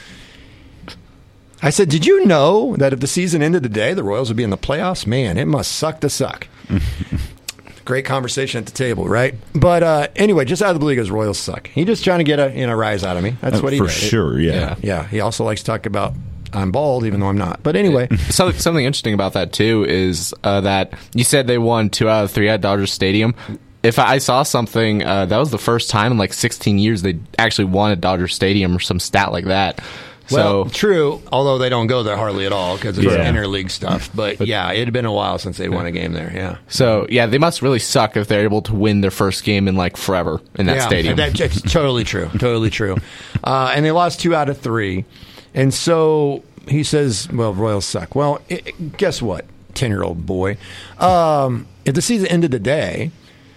S2: I said, did you know that if the season ended today, the Royals would be in the playoffs? Man, it must suck to suck. Great conversation at the table, right? But uh, anyway, just out of the blue, he goes, Royals suck. He just trying to get a you know, rise out of me. That's
S3: uh,
S2: what he
S3: For
S2: did.
S3: sure, yeah.
S2: yeah. Yeah, he also likes to talk about I'm bald, even though I'm not. But anyway.
S4: Something, something interesting about that, too, is uh, that you said they won two out of three at Dodger Stadium. If I saw something, uh, that was the first time in like sixteen years they actually won at Dodger Stadium or some stat like that.
S2: Well,
S4: so,
S2: true, although they don't go there hardly at all because it's
S3: Yeah.
S2: interleague stuff. But, but yeah, it had been a while since they'd won a game there, yeah.
S4: So, yeah, they must really suck if they're able to win their first game in, like, forever in that
S2: yeah,
S4: stadium.
S2: That, it's totally true, totally true. Uh, and they lost two out of three. And so he says, well, Royals suck. Well, it, it, guess what, ten-year-old boy? Um, if the season ended today...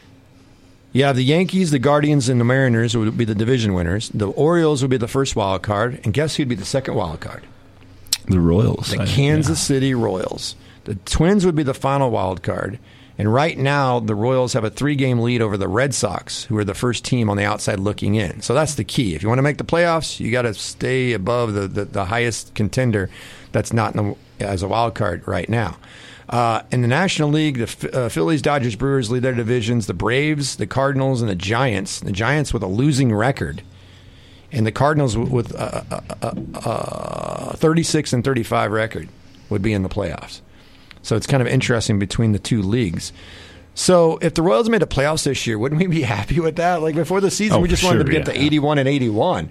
S2: Yeah, the Yankees, the Guardians, and the Mariners would be the division winners. The Orioles would be the first wild card. And guess who'd be the second wild card?
S3: The Royals.
S2: The
S3: I,
S2: Kansas
S3: yeah.
S2: City Royals. The Twins would be the final wild card. And right now, the Royals have a three-game lead over the Red Sox, who are the first team on the outside looking in. So that's the key. If you want to make the playoffs, you got to stay above the, the, the highest contender that's not in the, as a wild card right now. Uh, in the National League, the uh, Phillies, Dodgers, Brewers lead their divisions. The Braves, the Cardinals, and the Giants. The Giants with a losing record. And the Cardinals with a, a, a, a thirty-six and thirty-five record would be in the playoffs. So it's kind of interesting between the two leagues. So if the Royals made the playoffs this year, wouldn't we be happy with that? Like before the season,
S3: oh,
S2: we just
S3: sure,
S2: wanted to get
S3: yeah.
S2: to eighty-one and eighty-one.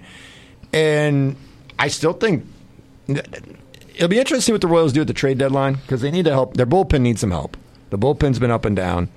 S2: And I still think... It'll be interesting what the Royals do at the trade deadline because they need to help. Their bullpen needs some help. The bullpen's been up and down.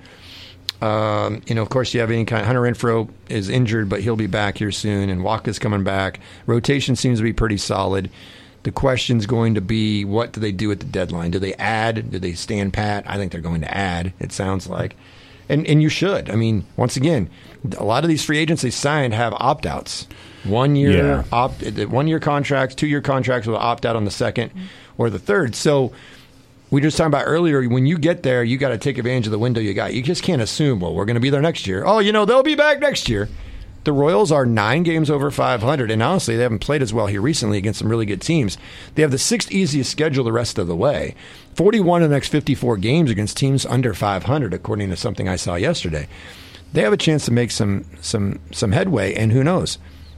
S2: Um, you know, of course, you have any kind of Hunter Renfroe is injured, but he'll be back here soon, and Walker's coming back. Rotation seems to be pretty solid. The question's going to be, what do they do at the deadline? Do they add? Do they stand pat? I think they're going to add, it sounds like. And and you should. I mean, once again, a lot of these free agents they signed have opt-outs. One year
S3: Yeah.
S2: opt, one year contracts, two year contracts with an opt out on the second or the third. So we were just talking about earlier. When you get there, you got to take advantage of the window you got. You just can't assume, well, we're going to be there next year. Oh, you know, they'll be back next year. The Royals are nine games over five hundred, and honestly, they haven't played as well here recently against some really good teams. They have the sixth easiest schedule the rest of the way. forty-one of the next fifty-four games against teams under five hundred, according to something I saw yesterday. They have a chance to make some some some headway, and who knows?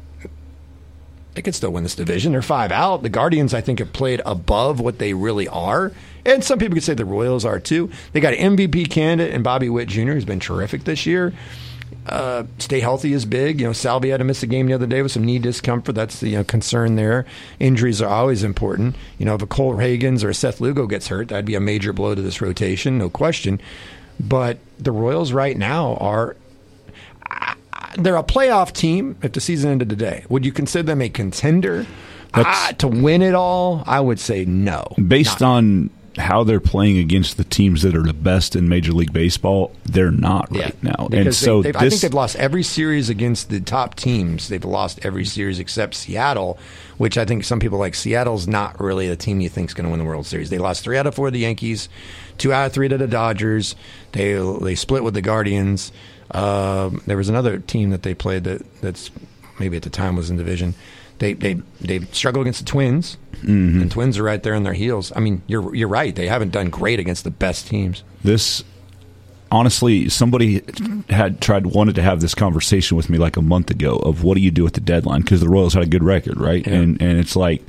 S2: They could still win this division. They're five out. The Guardians, I think, have played above what they really are. And some people could say the Royals are, too. They got an M V P candidate in Bobby Witt Junior, who's been terrific this year. Uh, stay healthy is big. You know, Salvi had to miss a game the other day with some knee discomfort. That's the you know, concern there. Injuries are always important. You know, if a Cole Hagans or a Seth Lugo gets hurt, that'd be a major blow to this rotation, no question. But the Royals right now are... They're a playoff team if the season ended today. Would you consider them a contender ah, to win it all? I would say no.
S3: Based
S2: Not.
S3: on how they're playing against the teams that are the best in Major League Baseball, they're not right
S2: yeah,
S3: now.
S2: Because
S3: and so
S2: they,
S3: this,
S2: I think they've lost every series against the top teams. They've lost every series except Seattle, which I think some people like. Seattle's not really the team you think is going to win the World Series. They lost three out of four to the Yankees, two out of three to the Dodgers. They they split with the Guardians. Um, there was another team that they played that that's maybe at the time was in division. They they they struggle against the Twins, mm-hmm. and Twins are right there on their heels. I mean, you're you're right. They haven't done great against the best teams.
S3: This, honestly, somebody had tried wanted to have this conversation with me like a month ago of what do you do at the deadline, because the Royals had a good record, right?
S2: Yeah.
S3: And and it's like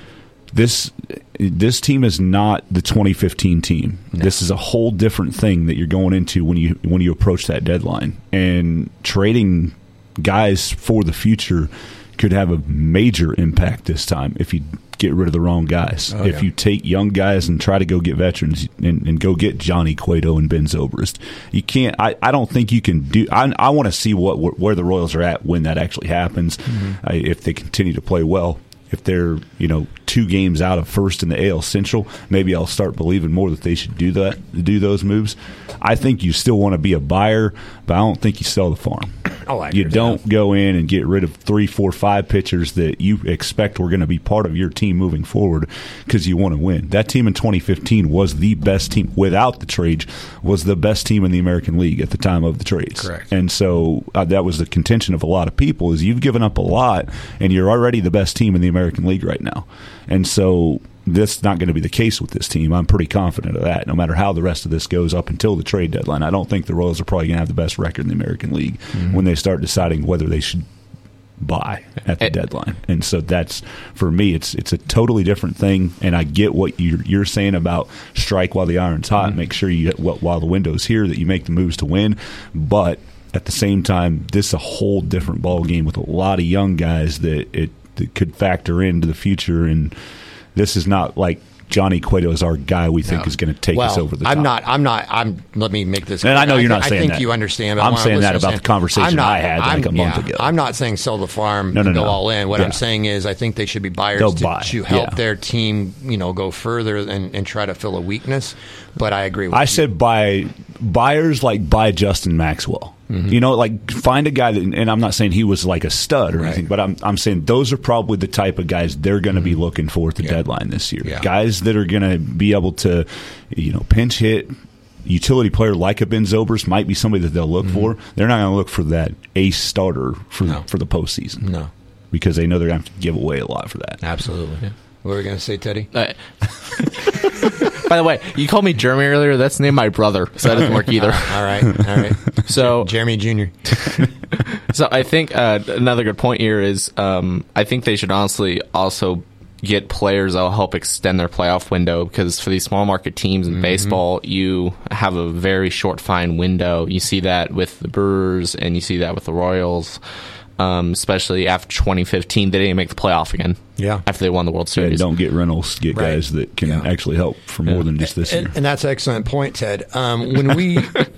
S3: this this team is not the twenty fifteen team. No. This is a whole different thing that you're going into when you when you approach that deadline, and trading guys for the future could have a major impact this time if you get rid of the wrong guys.
S2: Oh,
S3: if
S2: yeah.
S3: you take young guys and try to go get veterans and, and go get Johnny Cueto and Ben Zobrist, you can't. I, I don't think you can do. I, I want to see what where the Royals are at when that actually happens. Mm-hmm. I, if they continue to play well. If they're, you know, two games out of first in the A L Central, maybe I'll start believing more that they should do that, do those moves. I think you still want to be a buyer, but I don't think you sell the farm.
S2: Oh, I
S3: you don't go in and get rid of three, four, five pitchers that you expect were going to be part of your team moving forward because you want to win. That team in twenty fifteen was the best team without the trades. Was the best team in the American League at the time of the trades.
S2: Correct.
S3: And so uh, that was the contention of a lot of people: is you've given up a lot, and you're already the best team in the American League right now. And so that's not going to be the case with this team. I'm pretty confident of that, no matter how the rest of this goes up until the trade deadline. I don't think the Royals are probably going to have the best record in the American League mm-hmm. when they start deciding whether they should buy at the it, deadline. And so that's, for me, it's it's a totally different thing, and I get what you're, you're saying about strike while the iron's hot, mm-hmm. make sure you while the window's here that you make the moves to win, but at the same time, this is a whole different ball game with a lot of young guys that it that could factor into the future, and this is not like Johnny Cueto is our guy we think no. is going to take
S2: well,
S3: us over the top.
S2: I'm not. I'm not. I'm. Let me make this clear.
S3: And I know you're not
S2: I,
S3: saying
S2: I think
S3: that.
S2: you understand. But
S3: I'm saying that about
S2: saying,
S3: the conversation
S2: not,
S3: I had like
S2: I'm,
S3: a month
S2: yeah,
S3: ago.
S2: I'm not saying sell the farm
S3: no, no,
S2: and go
S3: no.
S2: all in. What
S3: yeah.
S2: I'm saying is I think they should be buyers
S3: They'll
S2: to,
S3: buy.
S2: to help
S3: yeah.
S2: their team, you know, go further and, and try to fill a weakness. But I agree with
S3: I
S2: you.
S3: said buy buyers like buy Justin Maxwell. Mm-hmm. You know, like find a guy that, and I'm not saying he was like a stud or
S2: right.
S3: anything, but I'm I'm saying those are probably the type of guys they're going to mm-hmm. be looking for at the yeah. deadline this year.
S2: Yeah.
S3: Guys that are going to be able to, you know, pinch hit. Utility player like a Ben Zobrist might be somebody that they'll look mm-hmm. for. They're not going to look for that ace starter for
S2: no.
S3: for the postseason.
S2: No,
S3: because they know they're going to have to give away a lot for that.
S2: Absolutely. Yeah. What were we going to say, Teddy?
S4: Uh, by the way, you called me Jeremy earlier. That's named my brother, so that doesn't work either.
S2: all right, all right.
S4: So
S2: Jeremy Junior
S4: So I think uh, another good point here is um, I think they should honestly also get players that will help extend their playoff window, because for these small market teams in mm-hmm. baseball, you have a very short, fine window. You see that with the Brewers, and you see that with the Royals. Um, especially after twenty fifteen, they didn't make the playoff again.
S2: Yeah,
S4: after they won the World Series.
S3: Yeah, don't get Reynolds. Get
S2: right.
S3: guys that can
S2: yeah.
S3: actually help for more
S2: yeah.
S3: than just this
S2: and,
S3: year.
S2: And that's an excellent point, Ted. Um, when we,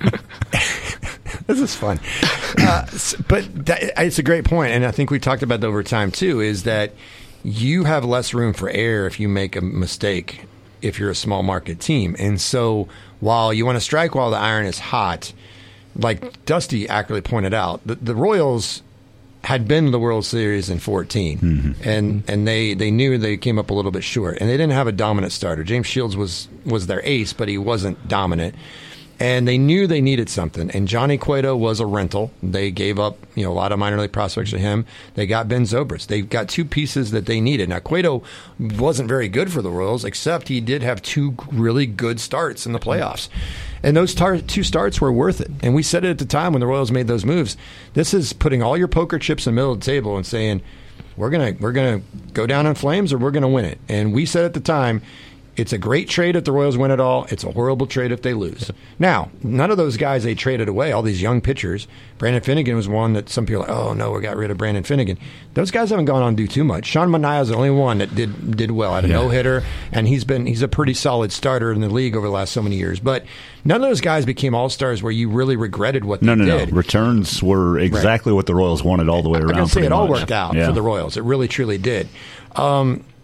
S2: this is fun, uh, but that, it's a great point, and I think we talked about that over time too. Is that you have less room for error if you make a mistake if you're a small market team, and so while you want to strike while the iron is hot, like Dusty accurately pointed out, the, the Royals had been to the World Series in fourteen, mm-hmm. and and they, they knew they came up a little bit short, and they didn't have a dominant starter. James Shields was was their ace, but he wasn't dominant, and they knew they needed something. And Johnny Cueto was a rental. They gave up you know a lot of minor league prospects to him. They got Ben Zobrist. They got two pieces that they needed. Now Cueto wasn't very good for the Royals, except he did have two really good starts in the playoffs. And those tar- two starts were worth it. And we said it at the time when the Royals made those moves. This is putting all your poker chips in the middle of the table and saying, we're gonna we're gonna go down in flames or we're gonna win it. And we said at the time, it's a great trade if the Royals win it all. It's a horrible trade if they lose. Now, none of those guys they traded away, all these young pitchers. Brandon Finnegan was one that some people are like, oh, no, we got rid of Brandon Finnegan. Those guys haven't gone on to do too much. Sean Manaea is the only one that did did well. Had a yeah. no-hitter, and he's been he's a pretty solid starter in the league over the last so many years. But none of those guys became all-stars where you really regretted what
S3: no,
S2: they
S3: no,
S2: did.
S3: No, Returns were exactly right. what the Royals wanted all the way around.
S2: I can say it all
S3: much.
S2: worked out
S3: yeah.
S2: for the Royals. It really, truly did. Um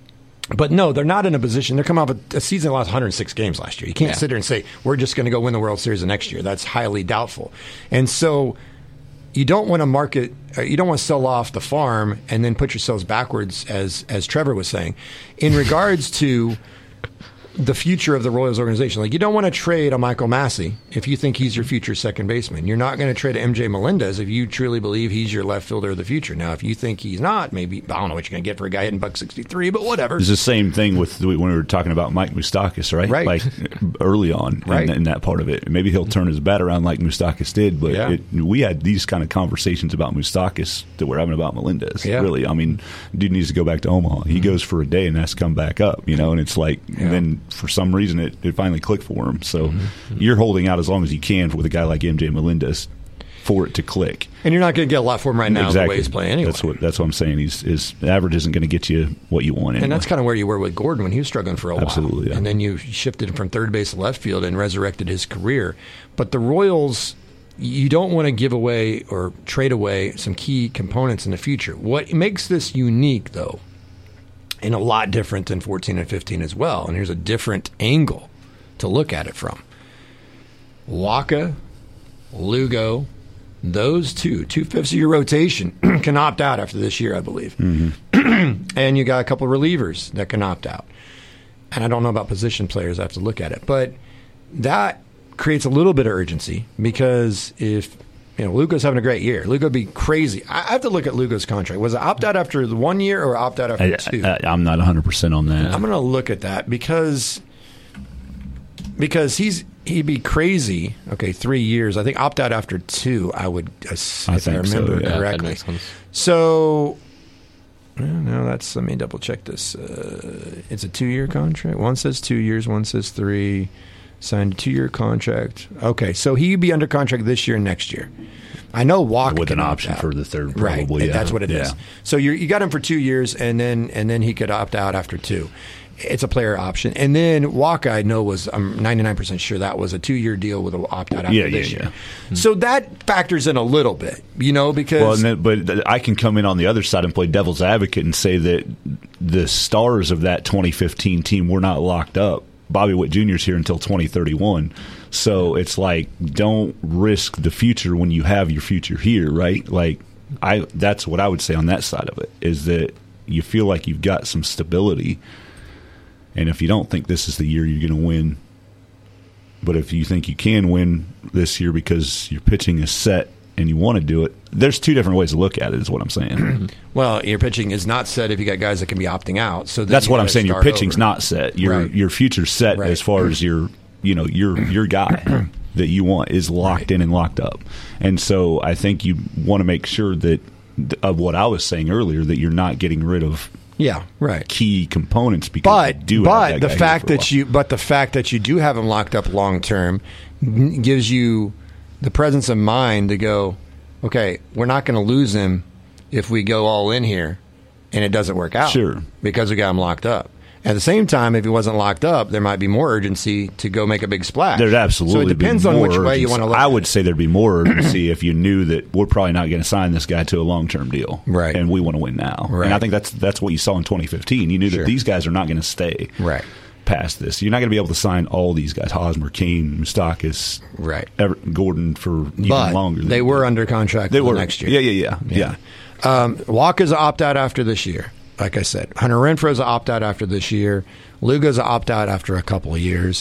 S2: But no, they're not in a position. They're coming off a, a season that lost one hundred six games last year. You can't
S4: Yeah.
S2: sit there and say, we're just going to go win the World Series the next year. That's highly doubtful. And so you don't want to market, uh, you don't want to sell off the farm and then put yourselves backwards, as as Trevor was saying. In regards to the future of the Royals organization, like you don't want to trade a Michael Massey if you think he's your future second baseman. You're not going to trade a M J Melendez if you truly believe he's your left fielder of the future. Now, if you think he's not, maybe, I don't know what you're going to get for a guy hitting buck sixty-three, but whatever.
S3: It's the same thing with when we were talking about Mike Moustakas, right?
S2: Right.
S3: Like early on
S2: Right.
S3: in, in that part of it. Maybe he'll turn his bat around like Moustakas did, but
S2: Yeah.
S3: it, we had these kind of conversations about Moustakas that we're having about Melendez.
S2: Yeah.
S3: Really, I mean, dude needs to go back to Omaha. He goes for a day and has to come back up, you know. And it's like, and then for some reason it, it finally clicked for him. So you're holding out as long as you can with a guy like M J Melendez for it to click.
S2: And you're not going to get a lot for him right now the way he's playing anyway.
S3: That's what that's what I'm saying. He's his average isn't going to get you what you want. Anyway.
S2: And that's kind of where you were with Gordon when he was struggling for a while.
S3: Absolutely, yeah.
S2: And then you shifted him from third base to left field and resurrected his career. But the Royals, you don't want to give away or trade away some key components in the future. What makes this unique, though, and a lot different than fourteen and fifteen as well, and here's a different angle to look at it from. Waka, Lugo, those two, two-fifths of your rotation can opt out after this year, I believe. Mm-hmm. And you got a couple of relievers that can opt out. And I don't know about position players. I have to look at it. But that creates a little bit of urgency because if, you know, Lugo's having a great year, Lugo would be crazy. I have to look at Lugo's contract. Was it opt out after the one year or opt out after
S3: I,
S2: two?
S3: I, I'm not one hundred percent on that.
S2: I'm going to look at that because because he's he'd be crazy. Okay, three years. I think opt out after two. I would, uh, if I,
S3: think
S2: remember
S3: so, yeah.
S2: correctly.
S4: That makes sense.
S2: So, uh, no, that's. Let me double check this. Uh, it's a two-year contract. One says two years. One says three. Signed a two-year contract. Okay, so he'd be under contract this year and next year. I know Walker
S3: with
S2: can
S3: an
S2: opt
S3: option
S2: out.
S3: for the third,
S2: Right,
S3: probably.
S2: and
S3: yeah.
S2: that's what it is.
S3: Yeah.
S2: So you you got him for two years, and then and then he could opt out after two. It's a player option, and then Walker, I know was I'm ninety-nine percent sure that was a two-year deal with an opt out after
S3: Yeah,
S2: this
S3: yeah,
S2: year.
S3: yeah.
S2: So that factors in a little bit, you know, because
S3: Well, and then, but I can come in on the other side and play devil's advocate and say that the stars of that twenty fifteen team were not locked up. Bobby Witt Junior is here until twenty thirty-one. So it's like, don't risk the future when you have your future here, right? Like, I that's what I would say on that side of it, is that you feel like you've got some stability. And if you don't think this is the year you're going to win, but if you think you can win this year because your pitching is set and you want to do it, there's two different ways to look at it, is what I'm saying.
S2: well, your pitching is not set if you got guys that can be opting out. So then
S3: That's
S2: you
S3: what I'm
S2: gotta
S3: saying. Your
S2: start
S3: pitching's
S2: over.
S3: not set. Your
S2: Right.
S3: your future's set
S2: Right.
S3: as far as your you know your your guy that you want is locked
S2: Right.
S3: in and locked up. And so I think you want to make sure that of what I was saying earlier, that you're not getting rid of
S2: Yeah, right.
S3: key components because you
S2: But
S3: do have
S2: but
S3: that
S2: the
S3: guy here
S2: fact
S3: for a
S2: that
S3: while.
S2: you but the fact that you do have him locked up long term gives you the presence of mind to go, okay, we're not going to lose him if we go all in here and it doesn't work out.
S3: Sure.
S2: Because we got him locked up. At the same time, if he wasn't locked up, there might be more urgency to go make a big splash.
S3: There'd absolutely
S2: So it depends
S3: be
S2: on
S3: more
S2: which way you
S3: urgency.
S2: want to look
S3: I
S2: at
S3: would
S2: it.
S3: say there'd be more urgency if you knew that we're probably not going to sign this guy to a long term deal,
S2: Right.
S3: And we want to win now,
S2: Right.
S3: And I think that's that's what you saw in twenty fifteen. You knew
S2: Sure.
S3: that these guys are not going to stay,
S2: Right.
S3: past this. You're not going to be able to sign all these guys: Hosmer, Kane, Moustakas,
S2: Right.
S3: Ever- Gordon for even
S2: But
S3: longer. than
S2: they were under contract
S3: They
S2: for
S3: were
S2: next year.
S3: Yeah, yeah, yeah, yeah.
S2: Um, Walker's an opt out after this year. Like I said, Hunter Renfroe's an opt out after this year. Lugo's an opt out after a couple of years.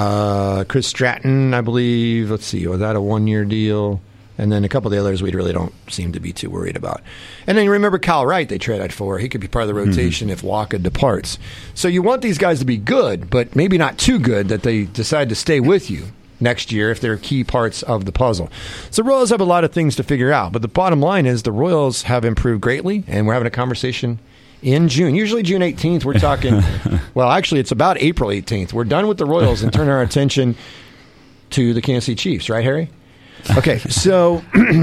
S2: Uh, Chris Stratton, I believe. Let's see, was that a one year deal? And then a couple of the others we really don't seem to be too worried about. And then you remember Kyle Wright they traded for. He could be part of the rotation if Walker departs. So you want these guys to be good, but maybe not too good that they decide to stay with you next year if they're key parts of the puzzle. So the Royals have a lot of things to figure out. But the bottom line is the Royals have improved greatly, and we're having a conversation in June. Usually June eighteenth, we're talking, well, actually, it's about April eighteenth. We're done with the Royals and turn our attention to the Kansas City Chiefs. Right, Harry? Okay, so,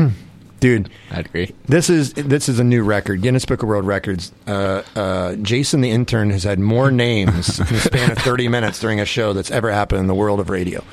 S2: dude,
S4: I'd agree.
S2: this is this is a new record, Guinness Book of World Records. Uh, uh, Jason the intern has had more names in the span of thirty minutes during a show that's ever happened in the world of radio.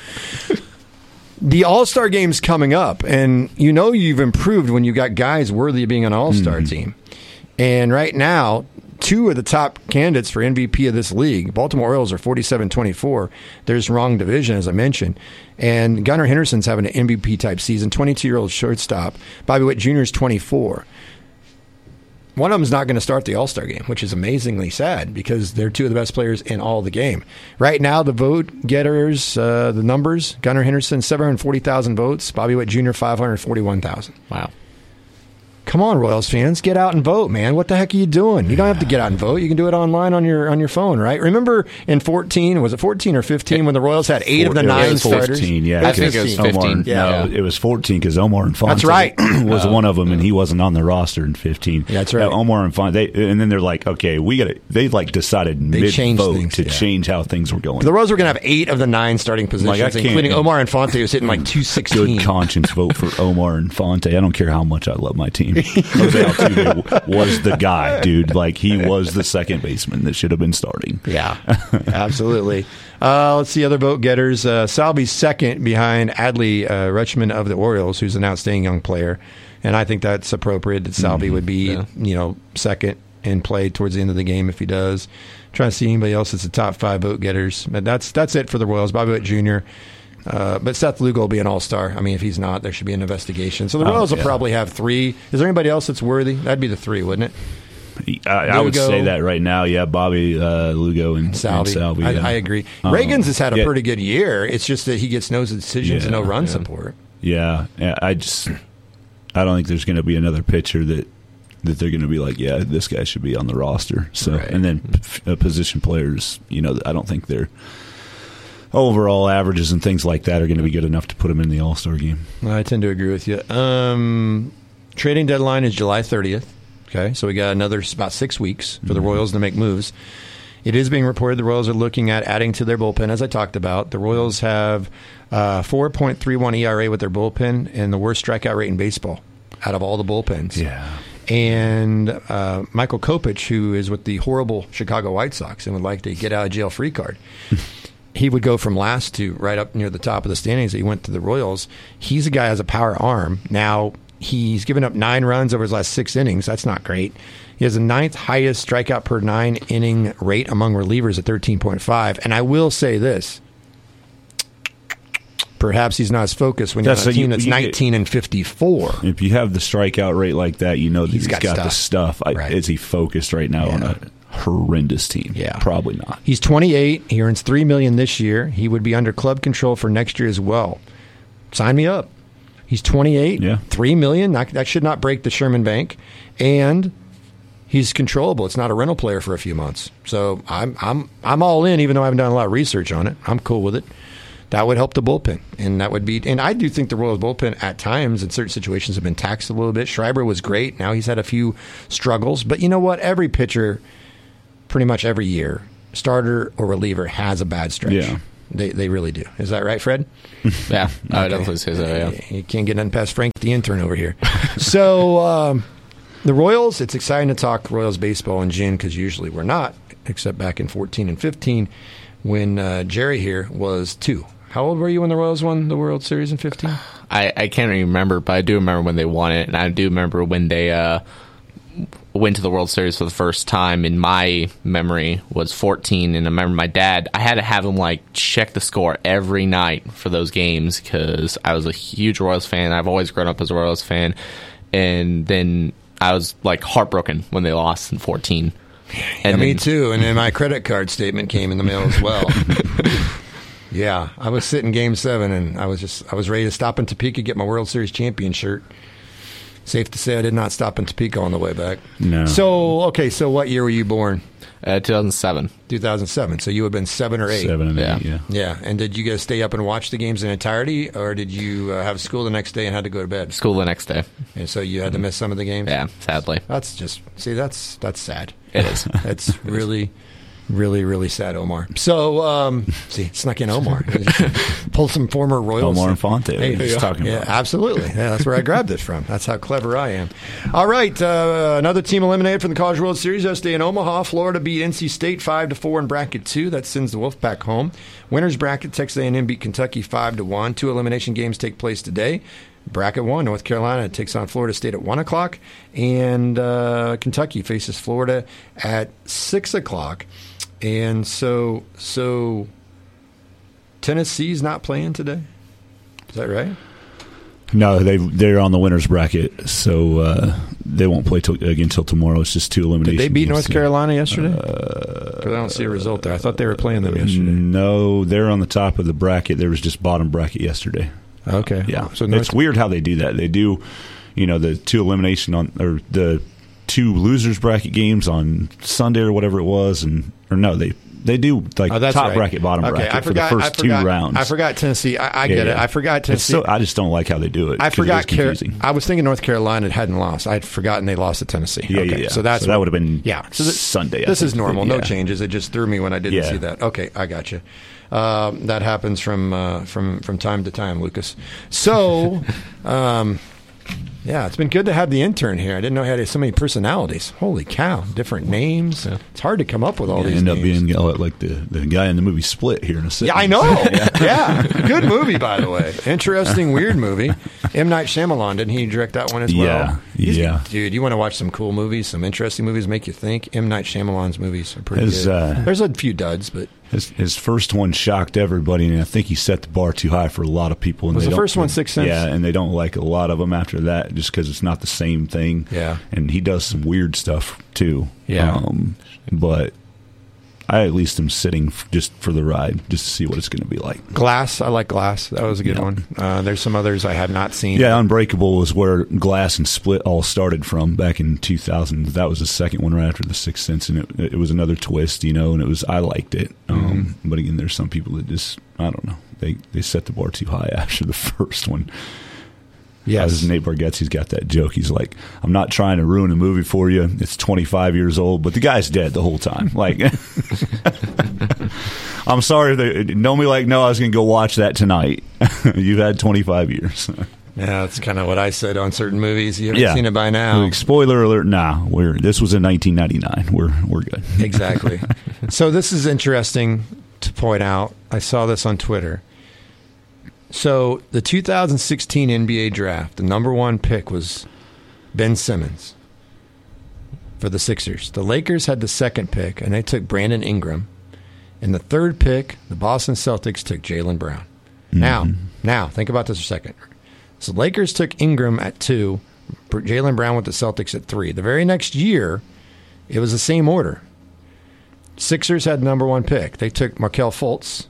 S2: The All-Star Game's coming up, and you know you've improved when you got guys worthy of being an All-Star
S3: Mm-hmm.
S2: team. And right now, two of the top candidates for M V P of this league. Baltimore Orioles are forty-seven twenty-four. There's wrong division, as I mentioned. And Gunnar Henderson's having an M V P-type season, twenty-two-year-old shortstop. Bobby Witt Junior is twenty-four. One of them's not going to start the All-Star game, which is amazingly sad because they're two of the best players in all the game. Right now, the vote getters, uh, the numbers, Gunnar Henderson, seven hundred forty thousand votes. Bobby Witt Junior, five hundred forty-one thousand.
S4: Wow.
S2: Come on, Royals fans, get out and vote, man. What the heck are you doing? You don't have to get out and vote. You can do it online on your on your phone, right? Remember in fourteen, was it fourteen or fifteen when the Royals had eight
S3: Four,
S2: of the
S3: it
S2: nine
S3: was
S2: starters?
S3: fourteen, yeah.
S4: I think it was
S3: Omar,
S4: fifteen.
S3: No,
S2: Yeah.
S3: it was fourteen because Omar Infante
S2: That's right.
S3: was one of them, and he wasn't on the roster in fifteen.
S2: Yeah, that's right.
S3: Uh, Omar Infante, they, and then they're like, okay, we got to. They like decided
S2: They changed
S3: mid-vote
S2: things,
S3: to
S2: yeah.
S3: change how things were going.
S2: The Royals were going to have eight of the nine starting positions,
S3: Like, I can't-
S2: including Omar Infante, who's hitting like two sixteen.
S3: Good conscience vote for Omar Infante. I don't care how much I love my team. Jose Altuve was the guy, dude. Like, he was the second baseman that should have been starting.
S2: Yeah, absolutely. Uh, let's see other vote getters. Uh, Salvy's second behind Adley uh, Rutschman of the Orioles, who's an outstanding young player, and I think that's appropriate that Salvy
S3: Mm-hmm.
S2: would be,
S4: Yeah.
S2: you know, second in play towards the end of the game if he does. Trying to see anybody else that's the top five vote getters, but that's that's it for the Royals. Bobby Witt Junior Uh, but Seth Lugo will be an all-star. I mean, if he's not, there should be an investigation. So the
S3: Oh,
S2: Royals will
S3: yeah.
S2: probably have three. Is there anybody else that's worthy? That'd be the three, wouldn't it?
S3: I, I would
S2: Lugo.
S3: say that right now. Yeah, Bobby uh, Lugo and
S2: Salvy.
S3: and Salvy,
S2: I,
S3: yeah.
S2: I agree.
S3: Um,
S2: Reagan's has had a
S3: yeah.
S2: pretty good year. It's just that he gets no decisions and no
S3: Yeah,
S2: run
S3: yeah.
S2: support.
S3: Yeah, yeah, I just I don't think there's going to be another pitcher that that they're going to be like, yeah, this guy should be on the roster. So,
S2: Right.
S3: and then p- uh, position players, you know, I don't think their overall averages and things like that are going to be good enough to put them in the All Star game.
S2: I tend to agree with you. Um, trading deadline is July thirtieth. Okay, so we got another s- about six weeks for the Royals to make moves. It is being reported the Royals are looking at adding to their bullpen, as I talked about. The Royals have uh, four point three one E R A with their bullpen and the worst strikeout rate in baseball out of all the bullpens.
S3: Yeah.
S2: And uh, Michael Kopech, who is with the horrible Chicago White Sox and would like to get out of jail free card, he would go from last to right up near the top of the standings. He went to the Royals. He's a guy who has a power arm. Now, he's given up nine runs over his last six innings. That's not great. He has the ninth highest strikeout per nine inning rate among relievers at thirteen point five. And I will say this. Perhaps he's not as focused when you're
S3: That's
S2: on a
S3: so
S2: team
S3: you-
S2: that's
S3: you get-
S2: nineteen and fifty-four.
S3: If you have the strikeout rate like that, you know that
S2: He's
S3: he's
S2: got
S3: got,
S2: stuff.
S3: the stuff. I,
S2: Right.
S3: Is he focused right now on
S2: Yeah.
S3: a horrendous team?
S2: Yeah.
S3: Probably not.
S2: He's twenty-eight. He earns three million dollars this year. He would be under club control for next year as well. Sign me up. He's twenty-eight.
S3: Yeah.
S2: three million dollars. That, that should not break the Sherman Bank. And he's controllable. It's not a rental player for a few months. So I'm I'm I'm all in, even though I haven't done a lot of research on it. I'm cool with it. That would help the bullpen, and that would be. And I do think the Royals bullpen at times in certain situations have been taxed a little bit. Schreiber was great. Now he's had a few struggles, but you know what? Every pitcher, pretty much every year, starter or reliever, has a bad stretch.
S3: Yeah.
S2: They they really do. Is that right, Fred?
S4: Yeah, I would
S2: Okay.
S4: definitely say so. Yeah.
S2: You can't get nothing past Frank, the intern over here. So um, the Royals, it's exciting to talk Royals baseball in June because usually we're not, except back in fourteen and fifteen when uh, Jerry here was two. How old were you when the Royals won the World Series in fifteen?
S4: I, I can't really remember, but I do remember when they won it, and I do remember when they uh, went to the World Series for the first time. In my memory, was fourteen, and I remember my dad. I had to have him like check the score every night for those games because I was a huge Royals fan. I've always grown up as a Royals fan, and then I was like heartbroken when they lost in fourteen.
S2: And
S4: And
S2: me
S4: then-
S2: too. And then my credit card statement came in the mail as well. Yeah, I was sitting Game Seven, and I was just I was ready to stop in Topeka get my World Series champion shirt. Safe to say, I did not stop in Topeka on the way back.
S3: No.
S2: So okay, so what year were you born?
S4: Uh, two thousand seven.
S2: two thousand seven. So you would have been seven or eight.
S3: Seven and
S4: Yeah.
S3: eight, yeah.
S2: Yeah. And did you guys stay up and watch the games in entirety, or did you uh, have school the next day and had to go to bed?
S4: School the next day.
S2: And so you had to miss some of the games.
S4: Yeah, sadly.
S2: That's just see that's that's sad.
S4: It is.
S2: That's really, really, really sad, Omar. So, um, see, snuck in Omar. Pull some former Royals.
S3: Omar Infante,
S2: Hey,
S3: we were just talking
S2: yeah,
S3: about.
S2: absolutely. Yeah, that's where I grabbed it from. That's how clever I am. All right, uh, another team eliminated from the College World Series yesterday in Omaha. Florida beat N C State five to four in bracket two. That sends the Wolfpack home. Winners bracket: Texas A and M beat Kentucky five to one. Two elimination games take place today. Bracket one, North Carolina takes on Florida State at one o'clock, and uh, Kentucky faces Florida at six o'clock. And so, so Tennessee's not playing today? Is that right?
S3: No, they they're on the winners bracket, so uh, they won't play till, again until tomorrow. It's just two eliminations.
S2: Did they beat North
S3: games.
S2: Carolina yesterday? Because uh, I don't see a result there. I thought they were playing them yesterday.
S3: No, they're on the top of the bracket. There was just bottom bracket yesterday.
S2: Okay.
S3: Yeah.
S2: So North-
S3: it's weird how they do that. They do, you know, the two elimination on or the two losers bracket games on Sunday or whatever it was, and or no, they. They do like
S2: oh, that's
S3: top
S2: right.
S3: bracket, bottom
S2: okay,
S3: bracket
S2: I forgot,
S3: for the first
S2: I forgot,
S3: two rounds.
S2: I forgot Tennessee. I, I
S3: yeah,
S2: get
S3: yeah.
S2: it. I forgot Tennessee.
S3: So, I just don't like how they do it.
S2: I forgot.
S3: It is confusing.
S2: Car- I was thinking North Carolina hadn't lost. I'd forgotten they lost to Tennessee.
S3: Yeah,
S2: okay.
S3: yeah, yeah.
S2: So that's
S3: so that would have been
S2: yeah. So th-
S3: Sunday. I
S2: this
S3: think.
S2: is normal.
S3: Yeah.
S2: No changes. It just threw me when I didn't
S3: yeah.
S2: see that. Okay, I got you. Uh, that happens from uh, from from time to time, Lucas. So. um, Yeah, it's been good to have the intern here. I didn't know he had so many personalities. Holy cow, different names. Yeah. It's hard to come up with all
S3: yeah,
S2: these
S3: end
S2: names.
S3: up being uh, like the, the guy in the movie Split here in a second.
S2: Yeah, I know. yeah. yeah, good movie, by the way. Interesting, weird movie. M. Night Shyamalan, didn't he direct that one as well?
S3: Yeah,
S2: He's,
S3: yeah.
S2: Dude, you want to watch some cool movies, some interesting movies, make you think? M. Night Shyamalan's movies are pretty
S3: His,
S2: good.
S3: uh,
S2: There's a few duds, but...
S3: His, his first one shocked everybody, and I think he set the bar too high for a lot of people. And
S2: Was
S3: they
S2: the
S3: don't-
S2: first one Sixth Sense?
S3: Yeah, and they don't like a lot of them after that just because it's not the same thing.
S2: Yeah.
S3: And he does some weird stuff, too.
S2: Yeah.
S3: Um, but I at least am sitting f- just for the ride, just to see what it's going to be like.
S2: Glass, I like Glass. That was a good
S3: Yeah.
S2: one. Uh, there's some others I have not seen.
S3: Yeah, Unbreakable was where Glass and Split all started from back in two thousand. That was the second one right after The Sixth Sense, and it, it was another twist, you know, and it was I liked it. Um,
S2: Mm-hmm.
S3: But again, there's some people that just, I don't know, they, they set the bar too high after the first one.
S2: Yes.
S3: As Nate Bargatze's got that joke. He's like, I'm not trying to ruin a movie for you. It's twenty-five years old, but the guy's dead the whole time. Like, I'm sorry. They know me like, no, I was going to go watch that tonight. You've had twenty-five years.
S2: Yeah, that's kind of what I said on certain movies. You haven't
S3: Yeah.
S2: seen it by now.
S3: Like, spoiler alert, nah. We're, this was in nineteen ninety-nine. We're, we're good.
S2: Exactly. So this is interesting to point out. I saw this on Twitter. So the two thousand sixteen N B A draft, the number one pick was Ben Simmons for the Sixers. The Lakers had the second pick, and they took Brandon Ingram. And the third pick, the Boston Celtics took Jaylen Brown. Mm-hmm. Now, now think about this for a second. So the Lakers took Ingram at two, Jaylen Brown with the Celtics at three. The very next year, it was the same order. Sixers had the number one pick. They took Markelle Fultz.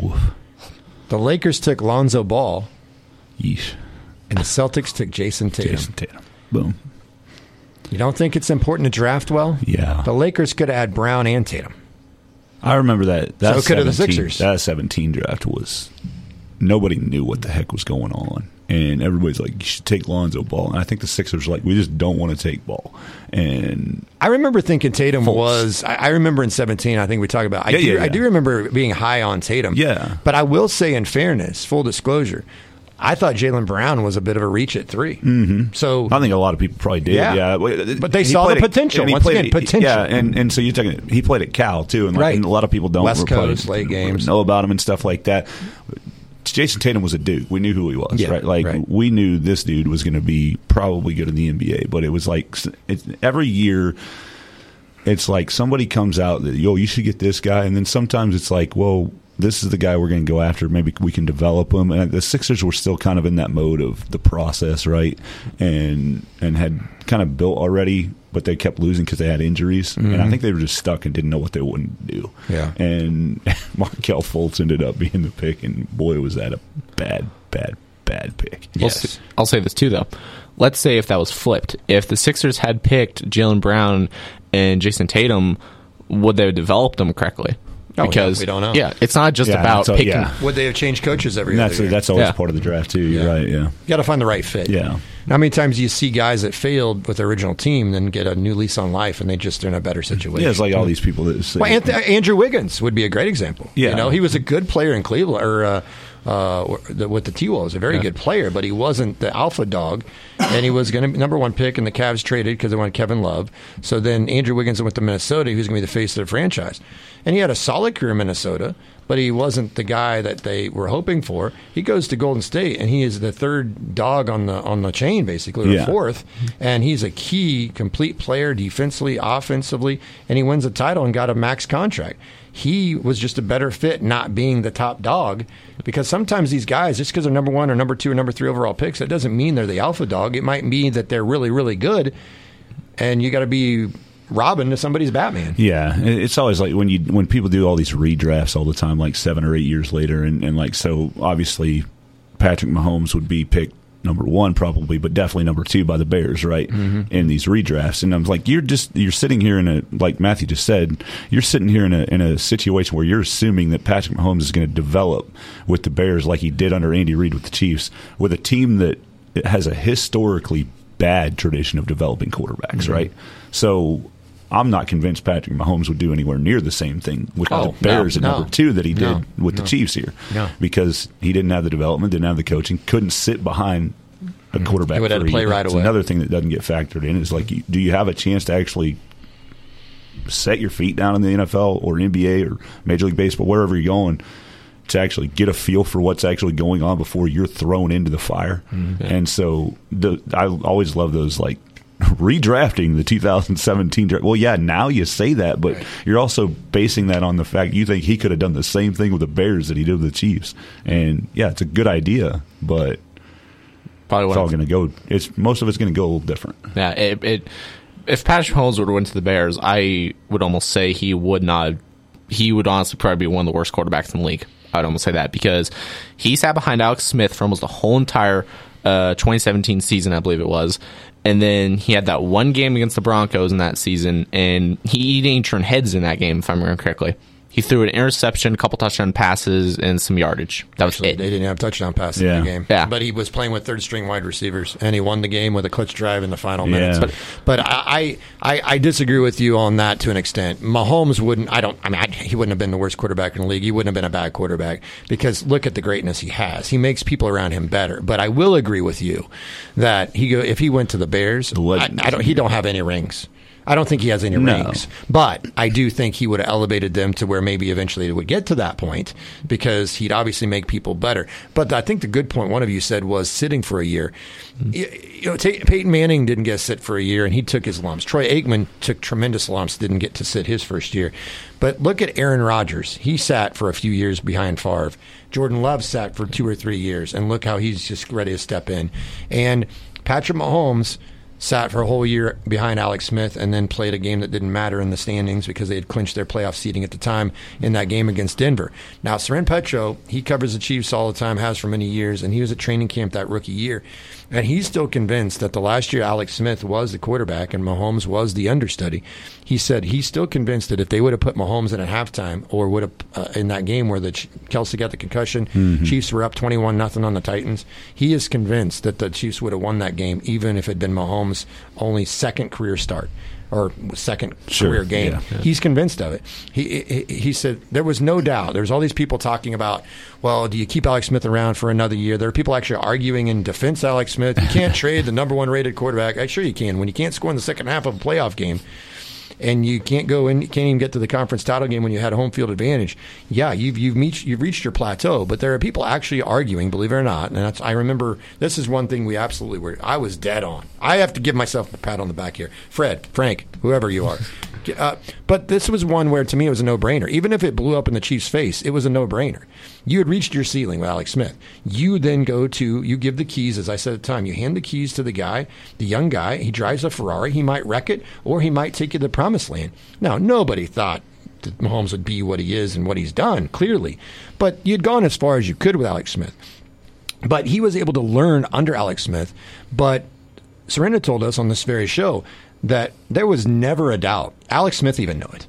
S2: The Lakers took Lonzo Ball.
S3: Yeesh.
S2: And the Celtics took Jason Tatum.
S3: Jason Tatum. Boom.
S2: You don't think it's important to draft well?
S3: Yeah.
S2: The Lakers could have had Brown and Tatum.
S3: I remember that. That
S2: So could have the
S3: seventeen
S2: Sixers.
S3: That seventeen draft was, nobody knew what the heck was going on. And everybody's like, you should take Lonzo Ball. And I think the Sixers were like, we just don't want to take Ball. And
S2: I remember thinking Tatum
S3: Fultz.
S2: was. I, I remember in seventeen. I think we talked about. I
S3: Yeah,
S2: do.
S3: yeah,
S2: I
S3: yeah.
S2: do remember being high on Tatum.
S3: Yeah.
S2: But I will say, in fairness, full disclosure, I thought Jaylen Brown was a bit of a reach at three. Mm-hmm. So
S3: I think a lot of people probably did.
S2: Yeah.
S3: Yeah,
S2: But they
S3: He
S2: saw the
S3: played at-
S2: potential.
S3: and he
S2: Once
S3: played
S2: again,
S3: at-
S2: potential.
S3: Yeah, and, and so you're talking. He played at Cal too, and, like,
S2: Right.
S3: and a lot of people don't
S2: West
S3: probably
S2: Coast, late games.
S3: know about him and stuff like that. Jason Tatum was a dude. We knew who he was,
S2: Yeah,
S3: right? Like
S2: right.
S3: we knew this dude was going to be probably good in the N B A. But it was like it's, every year, it's like somebody comes out that, yo, you should get this guy, and then sometimes it's like, well, this is the guy we're going to go after. Maybe we can develop him. And the Sixers were still kind of in that mode of the process, right? And and had kind of built already, but they kept losing because they had injuries. Mm-hmm. And I think they were just stuck and didn't know what they wouldn't do.
S2: Yeah.
S3: And Markelle Fultz ended up being the pick, and boy, was that a bad, bad, bad pick.
S4: I'll,
S2: Yes.
S4: say, I'll say this too, though. Let's say if that was flipped, if the Sixers had picked Jaylen Brown and Jason Tatum, would they have developed them correctly?
S2: Oh, yeah,
S4: Because
S2: we don't know.
S4: Yeah, it's not just
S3: Yeah,
S4: about
S3: that's all-
S4: picking.
S3: yeah.
S2: would they have changed coaches every
S3: And
S2: other
S3: that's
S2: year?
S3: that's always
S4: Yeah.
S3: part of the draft too. You're
S2: Yeah.
S3: right. Yeah.
S2: You got to find the right fit.
S3: Yeah.
S2: How many times do you see guys that failed with their original team then get a new lease on life and they just are in a better situation?
S3: Yeah, it's like all these people that say,
S2: Well, Anth- Andrew Wiggins would be a great example.
S3: Yeah.
S2: You know, he was a good player in Cleveland or uh, uh, the, with the T-Wolves, a very
S4: Yeah.
S2: good player, but he wasn't the alpha dog, and he was going to be number one pick, and the Cavs traded because they wanted Kevin Love. So then Andrew Wiggins went to Minnesota, who's going to be the face of the franchise. And he had a solid career in Minnesota, but he wasn't the guy that they were hoping for. He goes to Golden State, and he is the third dog on the on the chain, basically, or
S3: Yeah.
S2: fourth. And he's a key, complete player defensively, offensively, and he wins a title and got a max contract. He was just a better fit not being the top dog, because sometimes these guys, just because they're number one or number two or number three overall picks, that doesn't mean they're the alpha dog. It might mean that they're really, really good, and you got to be Robin to somebody's Batman.
S3: Yeah, it's always like when you when people do all these redrafts all the time, like seven or eight years later, and, and like so obviously Patrick Mahomes would be picked number one probably, but definitely number two by the Bears, right? Mm-hmm. In these redrafts, and I'm like, you're just you're sitting here in a, like Matthew just said, you're sitting here in a in a situation where you're assuming that Patrick Mahomes is going to develop with the Bears like he did under Andy Reid with the Chiefs, with a team that has a historically bad tradition of developing quarterbacks, mm-hmm. right? So I'm not convinced Patrick Mahomes would do anywhere near the same thing with
S2: Oh,
S3: the Bears
S2: no,
S3: at
S2: no.
S3: number two that he did
S2: No,
S3: with
S2: no.
S3: the Chiefs here,
S2: No.
S3: because he didn't have the development, didn't have the coaching, couldn't sit behind a quarterback.
S2: He would have
S3: for
S2: to
S3: a
S2: play
S3: year.
S2: right
S3: It's
S2: away.
S3: Another thing that doesn't get factored in is like, you- do you have a chance to actually set your feet down in the N F L or N B A or Major League Baseball, wherever you're going, to actually get a feel for what's actually going on before you're thrown into the fire?
S2: Mm-hmm.
S3: And so the, I always love those, like, redrafting the two thousand seventeen draft. Well, yeah, now you say that, but
S2: Right.
S3: you're also basing that on the fact you think he could have done the same thing with the Bears that he did with the Chiefs. And yeah, it's a good idea, but
S4: Probably
S3: it's
S4: one
S3: all
S4: of
S3: going to go. It's most of it's going to go a little different.
S4: Yeah, it, it if Patrick Mahomes would have went to the Bears, I would almost say he would not. He would honestly probably be one of the worst quarterbacks in the league. I would almost say that, because he sat behind Alex Smith for almost the whole entire uh, twenty seventeen season, I believe it was, and then he had that one game against the Broncos in that season, and he didn't turn heads in that game, if I remember correctly. He threw an interception, a couple touchdown passes, and some yardage. That was
S2: Actually,
S4: it.
S2: they didn't have touchdown passes
S3: Yeah.
S2: in the game.
S4: Yeah.
S2: But he was playing with third string wide receivers, and he won the game with a clutch drive in the final
S3: Yeah.
S2: minutes. But but I, I I disagree with you on that to an extent. Mahomes wouldn't. I don't. I mean, I, he wouldn't have been the worst quarterback in the league. He wouldn't have been a bad quarterback, because look at the greatness he has. He makes people around him better. But I will agree with you that he go if he went to the Bears,
S3: The
S2: I,
S3: legend.
S2: I don't. He don't have any rings. I don't think he has any
S3: No.
S2: rings, but I do think he would have elevated them to where maybe eventually it would get to that point, because he'd obviously make people better. But I think the good point one of you said was sitting for a year. You, you know, Tay- Peyton Manning didn't get to sit for a year, and he took his lumps. Troy Aikman took tremendous lumps, didn't get to sit his first year. But look at Aaron Rodgers. He sat for a few years behind Favre. Jordan Love sat for two or three years, and look how he's just ready to step in. And Patrick Mahomes sat for a whole year behind Alex Smith, and then played a game that didn't matter in the standings because they had clinched their playoff seeding at the time in that game against Denver. Now, Seren Petro, he covers the Chiefs all the time, has for many years, and he was at training camp that rookie year. And he's still convinced that the last year Alex Smith was the quarterback and Mahomes was the understudy. He said he's still convinced that if they would have put Mahomes in at halftime, or would have uh, in that game where the Ch- Kelsey got the concussion,
S3: Mm-hmm.
S2: Chiefs were up twenty-one nothing on the Titans, he is convinced that the Chiefs would have won that game even if it had been Mahomes' only second career start or second
S3: Sure,
S2: career game.
S3: yeah, yeah.
S2: He's convinced of it. He, he he said there was no doubt. There's all these people talking about, well, do you keep Alex Smith around for another year? There are people actually arguing in defense of Alex Smith. You can't trade the number one rated quarterback. I sure you can. When you can't score in the second half of a playoff game, and you can't go in, you can't even get to the conference title game when you had a home field advantage. Yeah, you've you've reached you've reached your plateau. But there are people actually arguing, believe it or not. And that's, I remember this is one thing we absolutely were. I was dead on. I have to give myself a pat on the back here, Fred, Frank, whoever you are. Uh, but this was one where, to me, it was a no-brainer. Even if it blew up in the Chiefs' face, it was a no-brainer. You had reached your ceiling with Alex Smith. You then go to, you give the keys, as I said at the time, you hand the keys to the guy, the young guy. He drives a Ferrari. He might wreck it, or he might take you to the promised land. Now, nobody thought that Mahomes would be what he is and what he's done, clearly. But you'd gone as far as you could with Alex Smith. But he was able to learn under Alex Smith. But Serena told us on this very show that there was never a doubt. Alex Smith even knew it.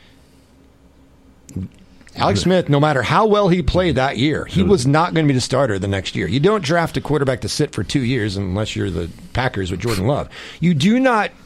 S2: Alex Smith, no matter how well he played that year, he was not going to be the starter the next year. You don't draft a quarterback to sit for two years unless you're the Packers with Jordan Love. You do not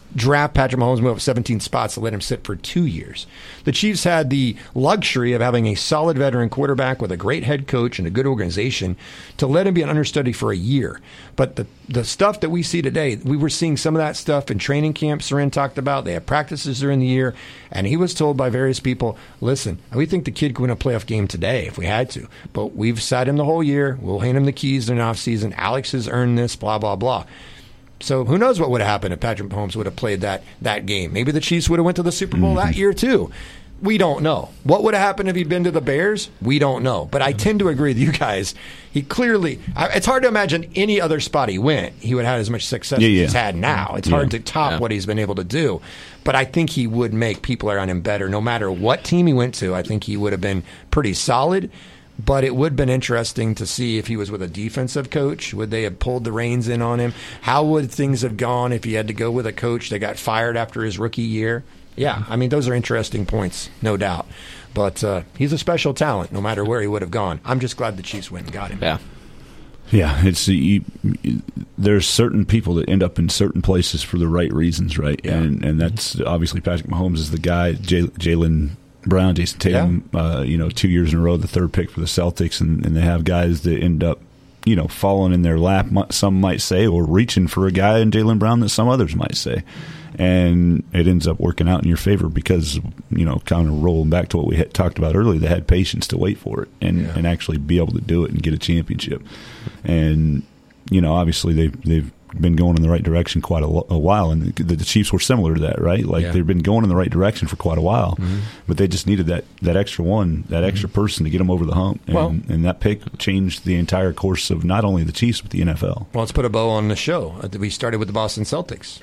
S2: draft Patrick Mahomes, move up seventeen spots to let him sit for two years. The Chiefs had the luxury of having a solid veteran quarterback with a great head coach and a good organization to let him be an understudy for a year. But the the stuff that we see today, we were seeing some of that stuff in training camp. Soren talked about. They have practices during the year, and he was told by various people, listen, we think the kid could win a playoff game today if we had to, but we've sat him the whole year. We'll hand him the keys in the offseason. Alex has earned this, blah, blah, blah. So who knows what would have happened if Patrick Mahomes would have played that that game. Maybe the Chiefs would have went to the Super Bowl mm-hmm. that year too. We don't know. What would have happened if he'd been to the Bears? We don't know. But I tend to agree with you guys. He clearly – it's hard to imagine any other spot he went, he would have had as much success
S3: yeah,
S2: as
S3: yeah.
S2: he's had now. It's
S3: yeah.
S2: hard to top yeah. what he's been able to do. But I think he would make people around him better. No matter what team he went to, I think he would have been pretty solid. But it would have been interesting to see if he was with a defensive coach. Would they have pulled the reins in on him? How would things have gone if he had to go with a coach that got fired after his rookie year? Yeah, I mean, those are interesting points, no doubt. But uh, he's a special talent, no matter where he would have gone. I'm just glad the Chiefs went and got him.
S4: Yeah.
S3: Yeah, it's you, there's certain people that end up in certain places for the right reasons, right?
S2: Yeah.
S3: And and that's obviously Patrick Mahomes is the guy. J- Jalen Brown, Jason Tatum, yeah. uh, you know, two years in a row, the third pick for the Celtics, and, and they have guys that end up, you know, falling in their lap, some might say, or reaching for a guy in Jalen Brown that some others might say. And it ends up working out in your favor because, you know, kind of rolling back to what we had talked about earlier, they had patience to wait for it and,
S2: yeah.
S3: and actually be able to do it and get a championship. And, you know, obviously they, they've been going in the right direction quite a, a while, and the, the Chiefs were similar to that, right? Like yeah. they've been going in the right direction for quite a while, mm-hmm. but they just needed that, that extra one, that extra mm-hmm. person to get them over the hump, and, well, and that pick changed the entire course of not only the Chiefs but the N F L.
S2: Well, let's put a bow on the show. We started with the Boston Celtics.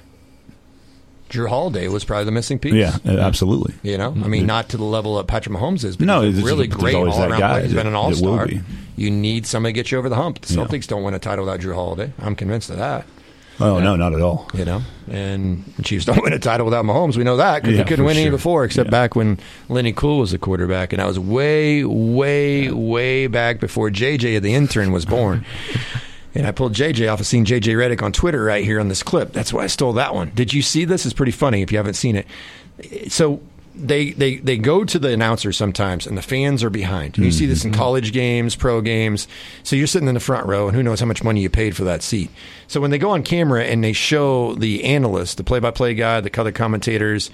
S2: Drew Holiday was probably the missing piece.
S3: Yeah, absolutely.
S2: You know, I mean, not to the level that Patrick Mahomes is, but
S3: no,
S2: he's a really great all-around player. He's been an all-star. You need somebody to get you over the hump. The Celtics yeah. don't win a title without Drew Holiday. I'm convinced of that.
S3: Oh,
S2: yeah.
S3: no, not at all.
S2: You know, and the Chiefs don't win a title without Mahomes. We know that because
S3: yeah,
S2: they couldn't win
S3: sure.
S2: any before, except
S3: yeah.
S2: back when Lenny Cool was the quarterback, and that was way, way, yeah. way back before J J, the intern, was born. And I pulled J J off of seeing J J Redick on Twitter right here on this clip. That's why I stole that one. Did you see this? It's pretty funny if you haven't seen it. So they they, they go to the announcer sometimes, and the fans are behind. And you mm-hmm. see this in college games, pro games. So you're sitting in the front row, and who knows how much money you paid for that seat. So when they go on camera and they show the analyst, the play-by-play guy, the color commentators,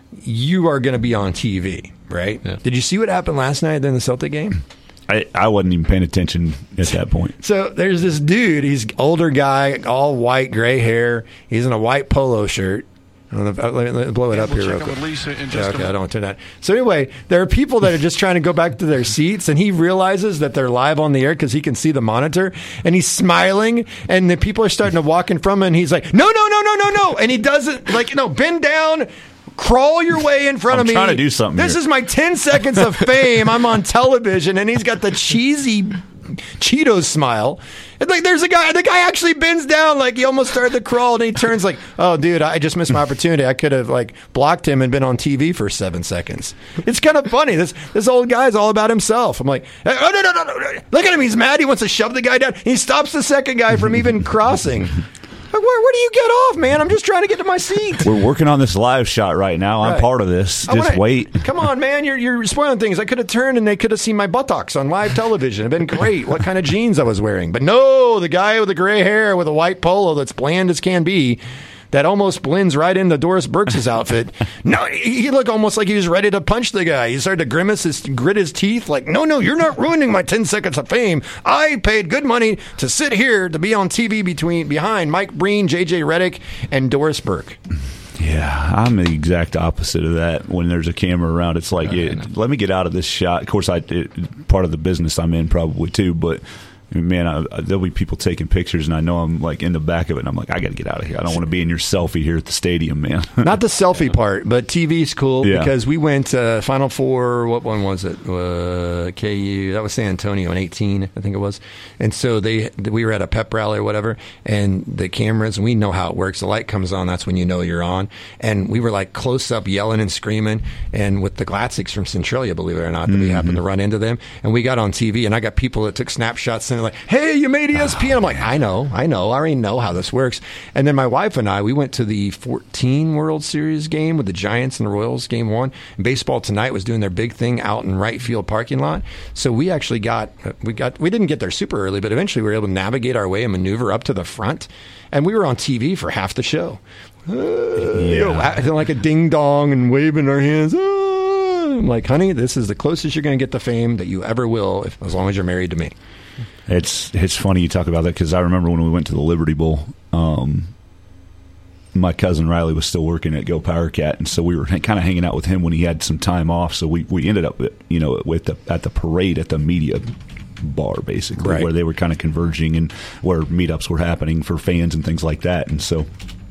S2: you are going to be on T V, right? Yeah. Did you see what happened last night in the Celtic game?
S3: I, I wasn't even paying attention at that point.
S2: So there's this dude. He's older guy, all white, gray hair. He's in a white polo shirt. I don't know if, let, me, let me blow it yeah, up
S7: we'll
S2: here real
S7: check
S2: quick.
S7: With Lisa in just
S2: okay,
S7: a
S2: I don't want to turn that. So anyway, there are people that are just trying to go back to their seats, and he realizes that they're live on the air because he can see the monitor, and he's smiling, and the people are starting to walk in from him, and he's like, no, no, no, no, no, no. And he doesn't, like, you know, bend down, crawl your way in front
S3: I'm
S2: of me.
S3: I'm trying to do something
S2: This
S3: here.
S2: is my ten seconds of fame. I'm on television, and he's got the cheesy Cheetos smile. And like, there's a guy, the guy actually bends down, like he almost started to crawl, and he turns like, oh, dude, I just missed my opportunity. I could have like blocked him and been on T V for seven seconds. It's kind of funny. This this old guy's all about himself. I'm like, oh, no, no, no, no, no. Look at him. He's mad. He wants to shove the guy down. He stops the second guy from even crossing. Where, where do you get off, man? I'm just trying to get to my seat.
S3: We're working on this live shot right now. I'm
S2: right.
S3: part of this. Just
S2: wanna,
S3: wait.
S2: Come on, man. You're you're spoiling things. I could have turned and they could have seen my buttocks on live television. It'd been great. What kind of jeans I was wearing. But no, the guy with the gray hair with a white polo that's bland as can be, that almost blends right into Doris Burks' outfit. No, he, he looked almost like he was ready to punch the guy. He started to grimace, his, grit his teeth, like, no, no, you're not ruining my ten seconds of fame. I paid good money to sit here to be on T V between behind Mike Breen, J J Redick, and Doris Burke.
S3: Yeah, I'm the exact opposite of that. When there's a camera around, it's like, yeah, let me get out of this shot. Of course, I it, part of the business I'm in probably too, but man, I, I, there'll be people taking pictures, and I know I'm like in the back of it, and I'm like, I got to get out of here. I don't want to be in your selfie here at the stadium, man.
S2: Not the selfie part, but T V's cool
S3: yeah.
S2: because we went uh, Final Four. What one was it? Uh, K U. That was San Antonio in eighteen, I think it was. And so they we were at a pep rally or whatever, and the cameras, and we know how it works. The light comes on, that's when you know you're on. And we were like close up, yelling and screaming, and with the Glatsiks from Centralia, believe it or not, that mm-hmm. we happened to run into them, and we got on T V, and I got people that took snapshots and like, hey, you made E S P N. I'm like, I know, I know. I already know how this works. And then my wife and I, we went to the fourteen World Series game with the Giants and the Royals, game one. And Baseball Tonight was doing their big thing out in right field parking lot. So we actually got, we got, we didn't get there super early, but eventually we were able to navigate our way and maneuver up to the front. And we were on T V for half the show. Uh, yeah. You know, acting like a ding dong and waving our hands. Uh, I'm like, honey, this is the closest you're going to get to fame that you ever will, if, as long as you're married to me.
S3: It's it's funny you talk about that because I remember when we went to the Liberty Bowl, um, my cousin Riley was still working at Go Power Cat, and so we were kind of hanging out with him when he had some time off. So we, we ended up, you know, with the, at the parade at the media bar, basically,
S2: right,
S3: where they were kind of converging and where meetups were happening for fans and things like that. And so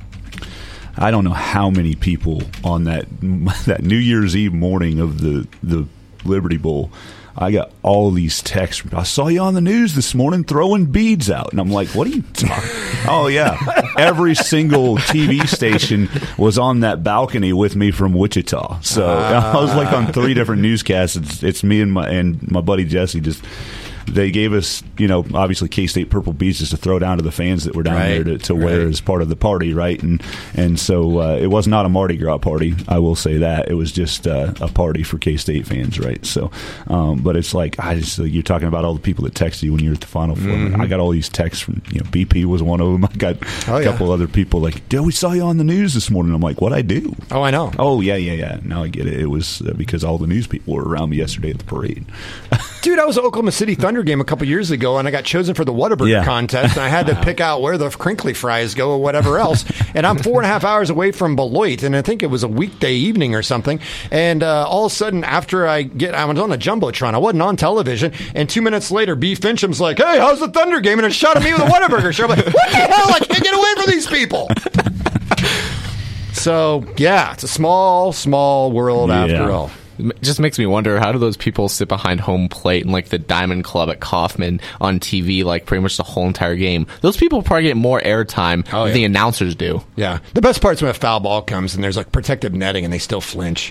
S3: I don't know how many people on that that New Year's Eve morning of the the Liberty Bowl, I got all these texts. I saw you on the news this morning throwing beads out. And I'm like, what are you talking? Oh, yeah. Every single T V station was on that balcony with me from Wichita. So uh, I was like on three different newscasts. It's, it's me and my and my buddy Jesse just... They gave us, you know, obviously K-State purple beads just to throw down to the fans that were down
S2: right,
S3: there to, to wear
S2: right.
S3: as part of the party, right? And and so uh, it was not a Mardi Gras party, I will say that. It was just uh, a party for K-State fans, right? So, um, but it's like, I just, uh, you're talking about all the people that text you when you're at the Final Four.
S2: Mm-hmm.
S3: I got all these texts from, you know, B P was one of them. I got
S2: oh,
S3: a couple
S2: yeah.
S3: other people like, dude, we saw you on the news this morning. I'm like, what'd I do?
S2: Oh, I know.
S3: Oh, yeah, yeah, yeah. Now I get it. It was uh, because all the news people were around me yesterday at the parade.
S2: Dude, I was at Oklahoma City Thunder game a couple years ago, and I got chosen for the Whataburger
S3: yeah.
S2: contest, and I had to pick out where the crinkly fries go or whatever else. And I'm four and a half hours away from Beloit, and I think it was a weekday evening or something. And uh, all of a sudden, after I get, I was on a jumbotron. I wasn't on television. And two minutes later, B. Fincham's like, "Hey, how's the Thunder game?" And it shot at me with a Whataburger show. I'm like, what the hell? I can't get away from these people. So yeah, it's a small, small world
S3: yeah.
S2: after all.
S4: It just makes me wonder, how do those people sit behind home plate and like the Diamond Club at Kauffman on T V like pretty much the whole entire game? Those people probably get more airtime
S2: Oh,
S4: than
S2: yeah.
S4: the announcers do.
S2: Yeah. The best part's when a foul ball comes and there's like protective netting and they still flinch.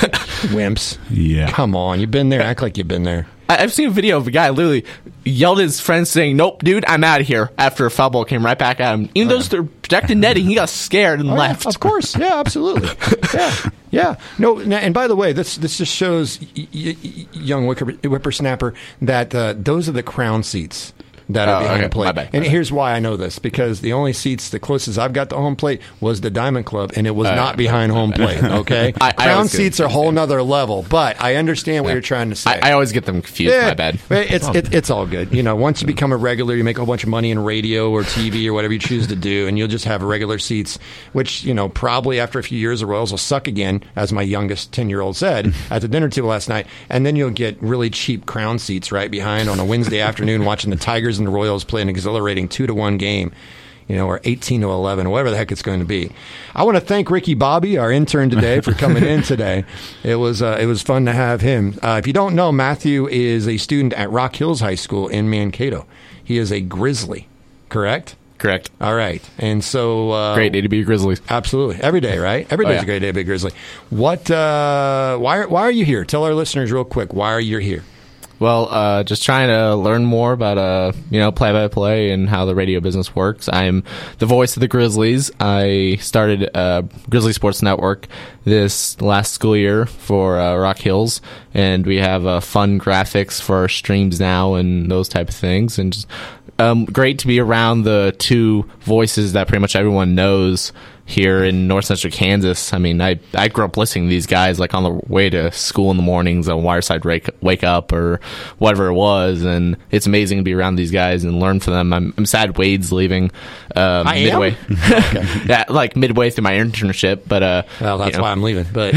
S2: Wimps.
S3: Yeah.
S2: Come on. You've been there. Act like you've been there.
S4: I- I've seen a video of a guy literally yelled at his friends saying, "Nope, dude, I'm out of here," after a foul ball came right back at him. Even though they're protected netting, he got scared and
S2: Oh,
S4: left.
S2: yeah, of course. Yeah, absolutely. Yeah. Yeah. No, n- and by the way, this this just shows y- y- y- young whipper- whippersnapper that uh, those are the crown seats that are
S4: Oh,
S2: behind
S4: okay.
S2: the plate.
S4: My bad, my
S2: and
S4: bad.
S2: here's why I know this, because the only seats the closest I've got to home plate was the Diamond Club, and it was
S4: Uh,
S2: not behind home plate, okay?
S4: I- I
S2: Crown
S4: always get
S2: seats are a whole
S4: confused,
S2: nother level, but I understand what
S4: Yeah.
S2: you're trying to say.
S4: I, I always get them confused. My bad.
S2: but It's it, it's all good. You know, once you become a regular, you make a whole bunch of money in radio or T V or whatever you choose to do, and you'll just have regular seats, which, you know, probably after a few years, the Royals will suck again, as my youngest ten-year-old said at the dinner table last night, and then you'll get really cheap crown seats right behind on a Wednesday afternoon watching the Tigers and the Royals play an exhilarating two to one game. You know, or eighteen to eleven, whatever the heck it's going to be. I want to thank Ricky Bobby, our intern today, for coming in today. It was uh, it was fun to have him. Uh, if you don't know, Matthew is a student at Rock Hills High School in Mankato. He is a Grizzly, correct?
S4: Correct.
S2: All right. And so... Uh,
S4: Great day to be a Grizzlies.
S2: Absolutely. Every day, right? Every
S4: Oh,
S2: day's
S4: yeah.
S2: a great day to be a Grizzly. What, uh, why, are- why are you here? Tell our listeners real quick, why are you here?
S4: Well, uh, just trying to learn more about, uh, you know, play-by-play and how the radio business works. I'm the voice of the Grizzlies. I started uh, Grizzly Sports Network this last school year for uh, Rock Hills, and we have uh, fun graphics for our streams now and those type of things. And just um, great to be around the two voices that pretty much everyone knows here in North Central Kansas. I mean, I, I grew up listening to these guys like on the way to school in the mornings on Wireside Wake, Wake Up or whatever it was, and it's amazing to be around these guys and learn from them. I'm, I'm sad Wade's leaving um,
S2: I am?
S4: midway. Yeah, like midway through my internship, but uh,
S2: Well, that's
S4: you know,
S2: why I'm leaving. But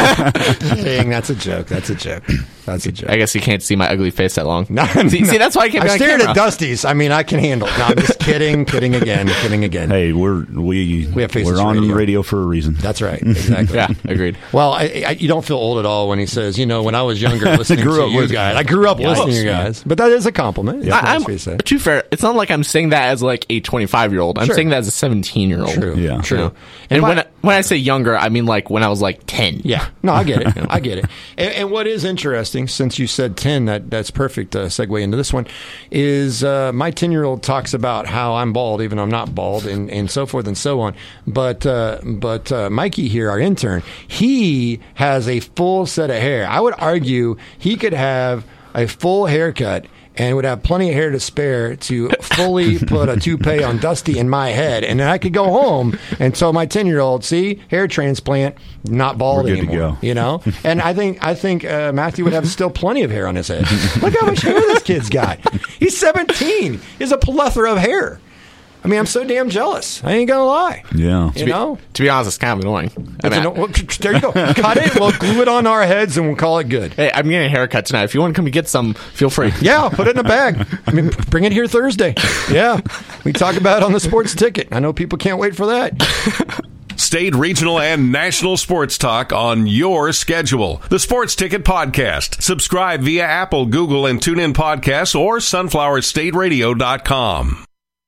S2: dang, that's a joke. That's a joke. That's a joke.
S4: I guess you can't see my ugly face that long.
S2: No,
S4: see,
S2: no.
S4: see, that's why I can't be
S2: I
S4: on
S2: stared
S4: camera.
S2: at Dusty's. I mean, I can handle it. No, I'm just kidding, kidding again, kidding again.
S3: Hey, we're we
S2: We have Faces
S3: we're on
S2: Radio.
S3: radio. for a reason.
S2: That's right. Exactly.
S4: Yeah, agreed.
S2: Well, I, I, you don't feel old at all when he says, you know, when I was younger listening
S3: grew
S2: to
S3: up
S2: you
S3: with-
S2: guys. I grew up
S3: Yeah,
S2: listening to you
S3: yeah.
S2: guys. But that is a compliment. It's
S4: I,
S2: nice
S4: I'm,
S2: for you to say.
S4: to be fair, it's not like I'm saying that as like a twenty-five year old. I'm
S2: Sure.
S4: saying that as a seventeen year old.
S2: True.
S3: Yeah.
S2: True.
S4: You know?
S2: And
S4: And
S2: by-
S4: when I, when I say younger, I mean like when I was like ten.
S2: Yeah, no, I get it. I get it. And, and what is interesting interesting, since you said ten, that, that's perfect uh, segue into this one, is uh, my ten-year-old talks about how I'm bald, even though I'm not bald, and, and so forth and so on. But uh, but uh, Mikey here, our intern, he has a full set of hair. I would argue he could have a full haircut and would have plenty of hair to spare to fully put a toupee on Dusty in my head. And then I could go home and tell my ten-year-old, see, hair transplant, not bald
S3: We're good
S2: anymore.
S3: to go.
S2: You know? And I think I think uh, Matthew would have still plenty of hair on his head. Look how much hair this kid's got. He's seventeen. He has a plethora of hair. I mean, I'm so damn jealous. I ain't going to lie.
S3: Yeah.
S2: You know?
S4: To be honest, it's kind of annoying. I
S2: It's
S4: mean,
S2: an- well, there you go. Cut it, we'll glue it on our heads, and we'll call it good.
S4: hey, I'm getting a haircut tonight. If you want to come and get some, feel free.
S2: Yeah, put it in a bag. I mean, bring it here Thursday. Yeah, we talk about it on the Sports Ticket. I know people can't wait for that.
S7: State, regional, and national sports talk on your schedule. The Sports Ticket Podcast. Subscribe via Apple, Google, and TuneIn Podcasts or sunflower state radio dot com.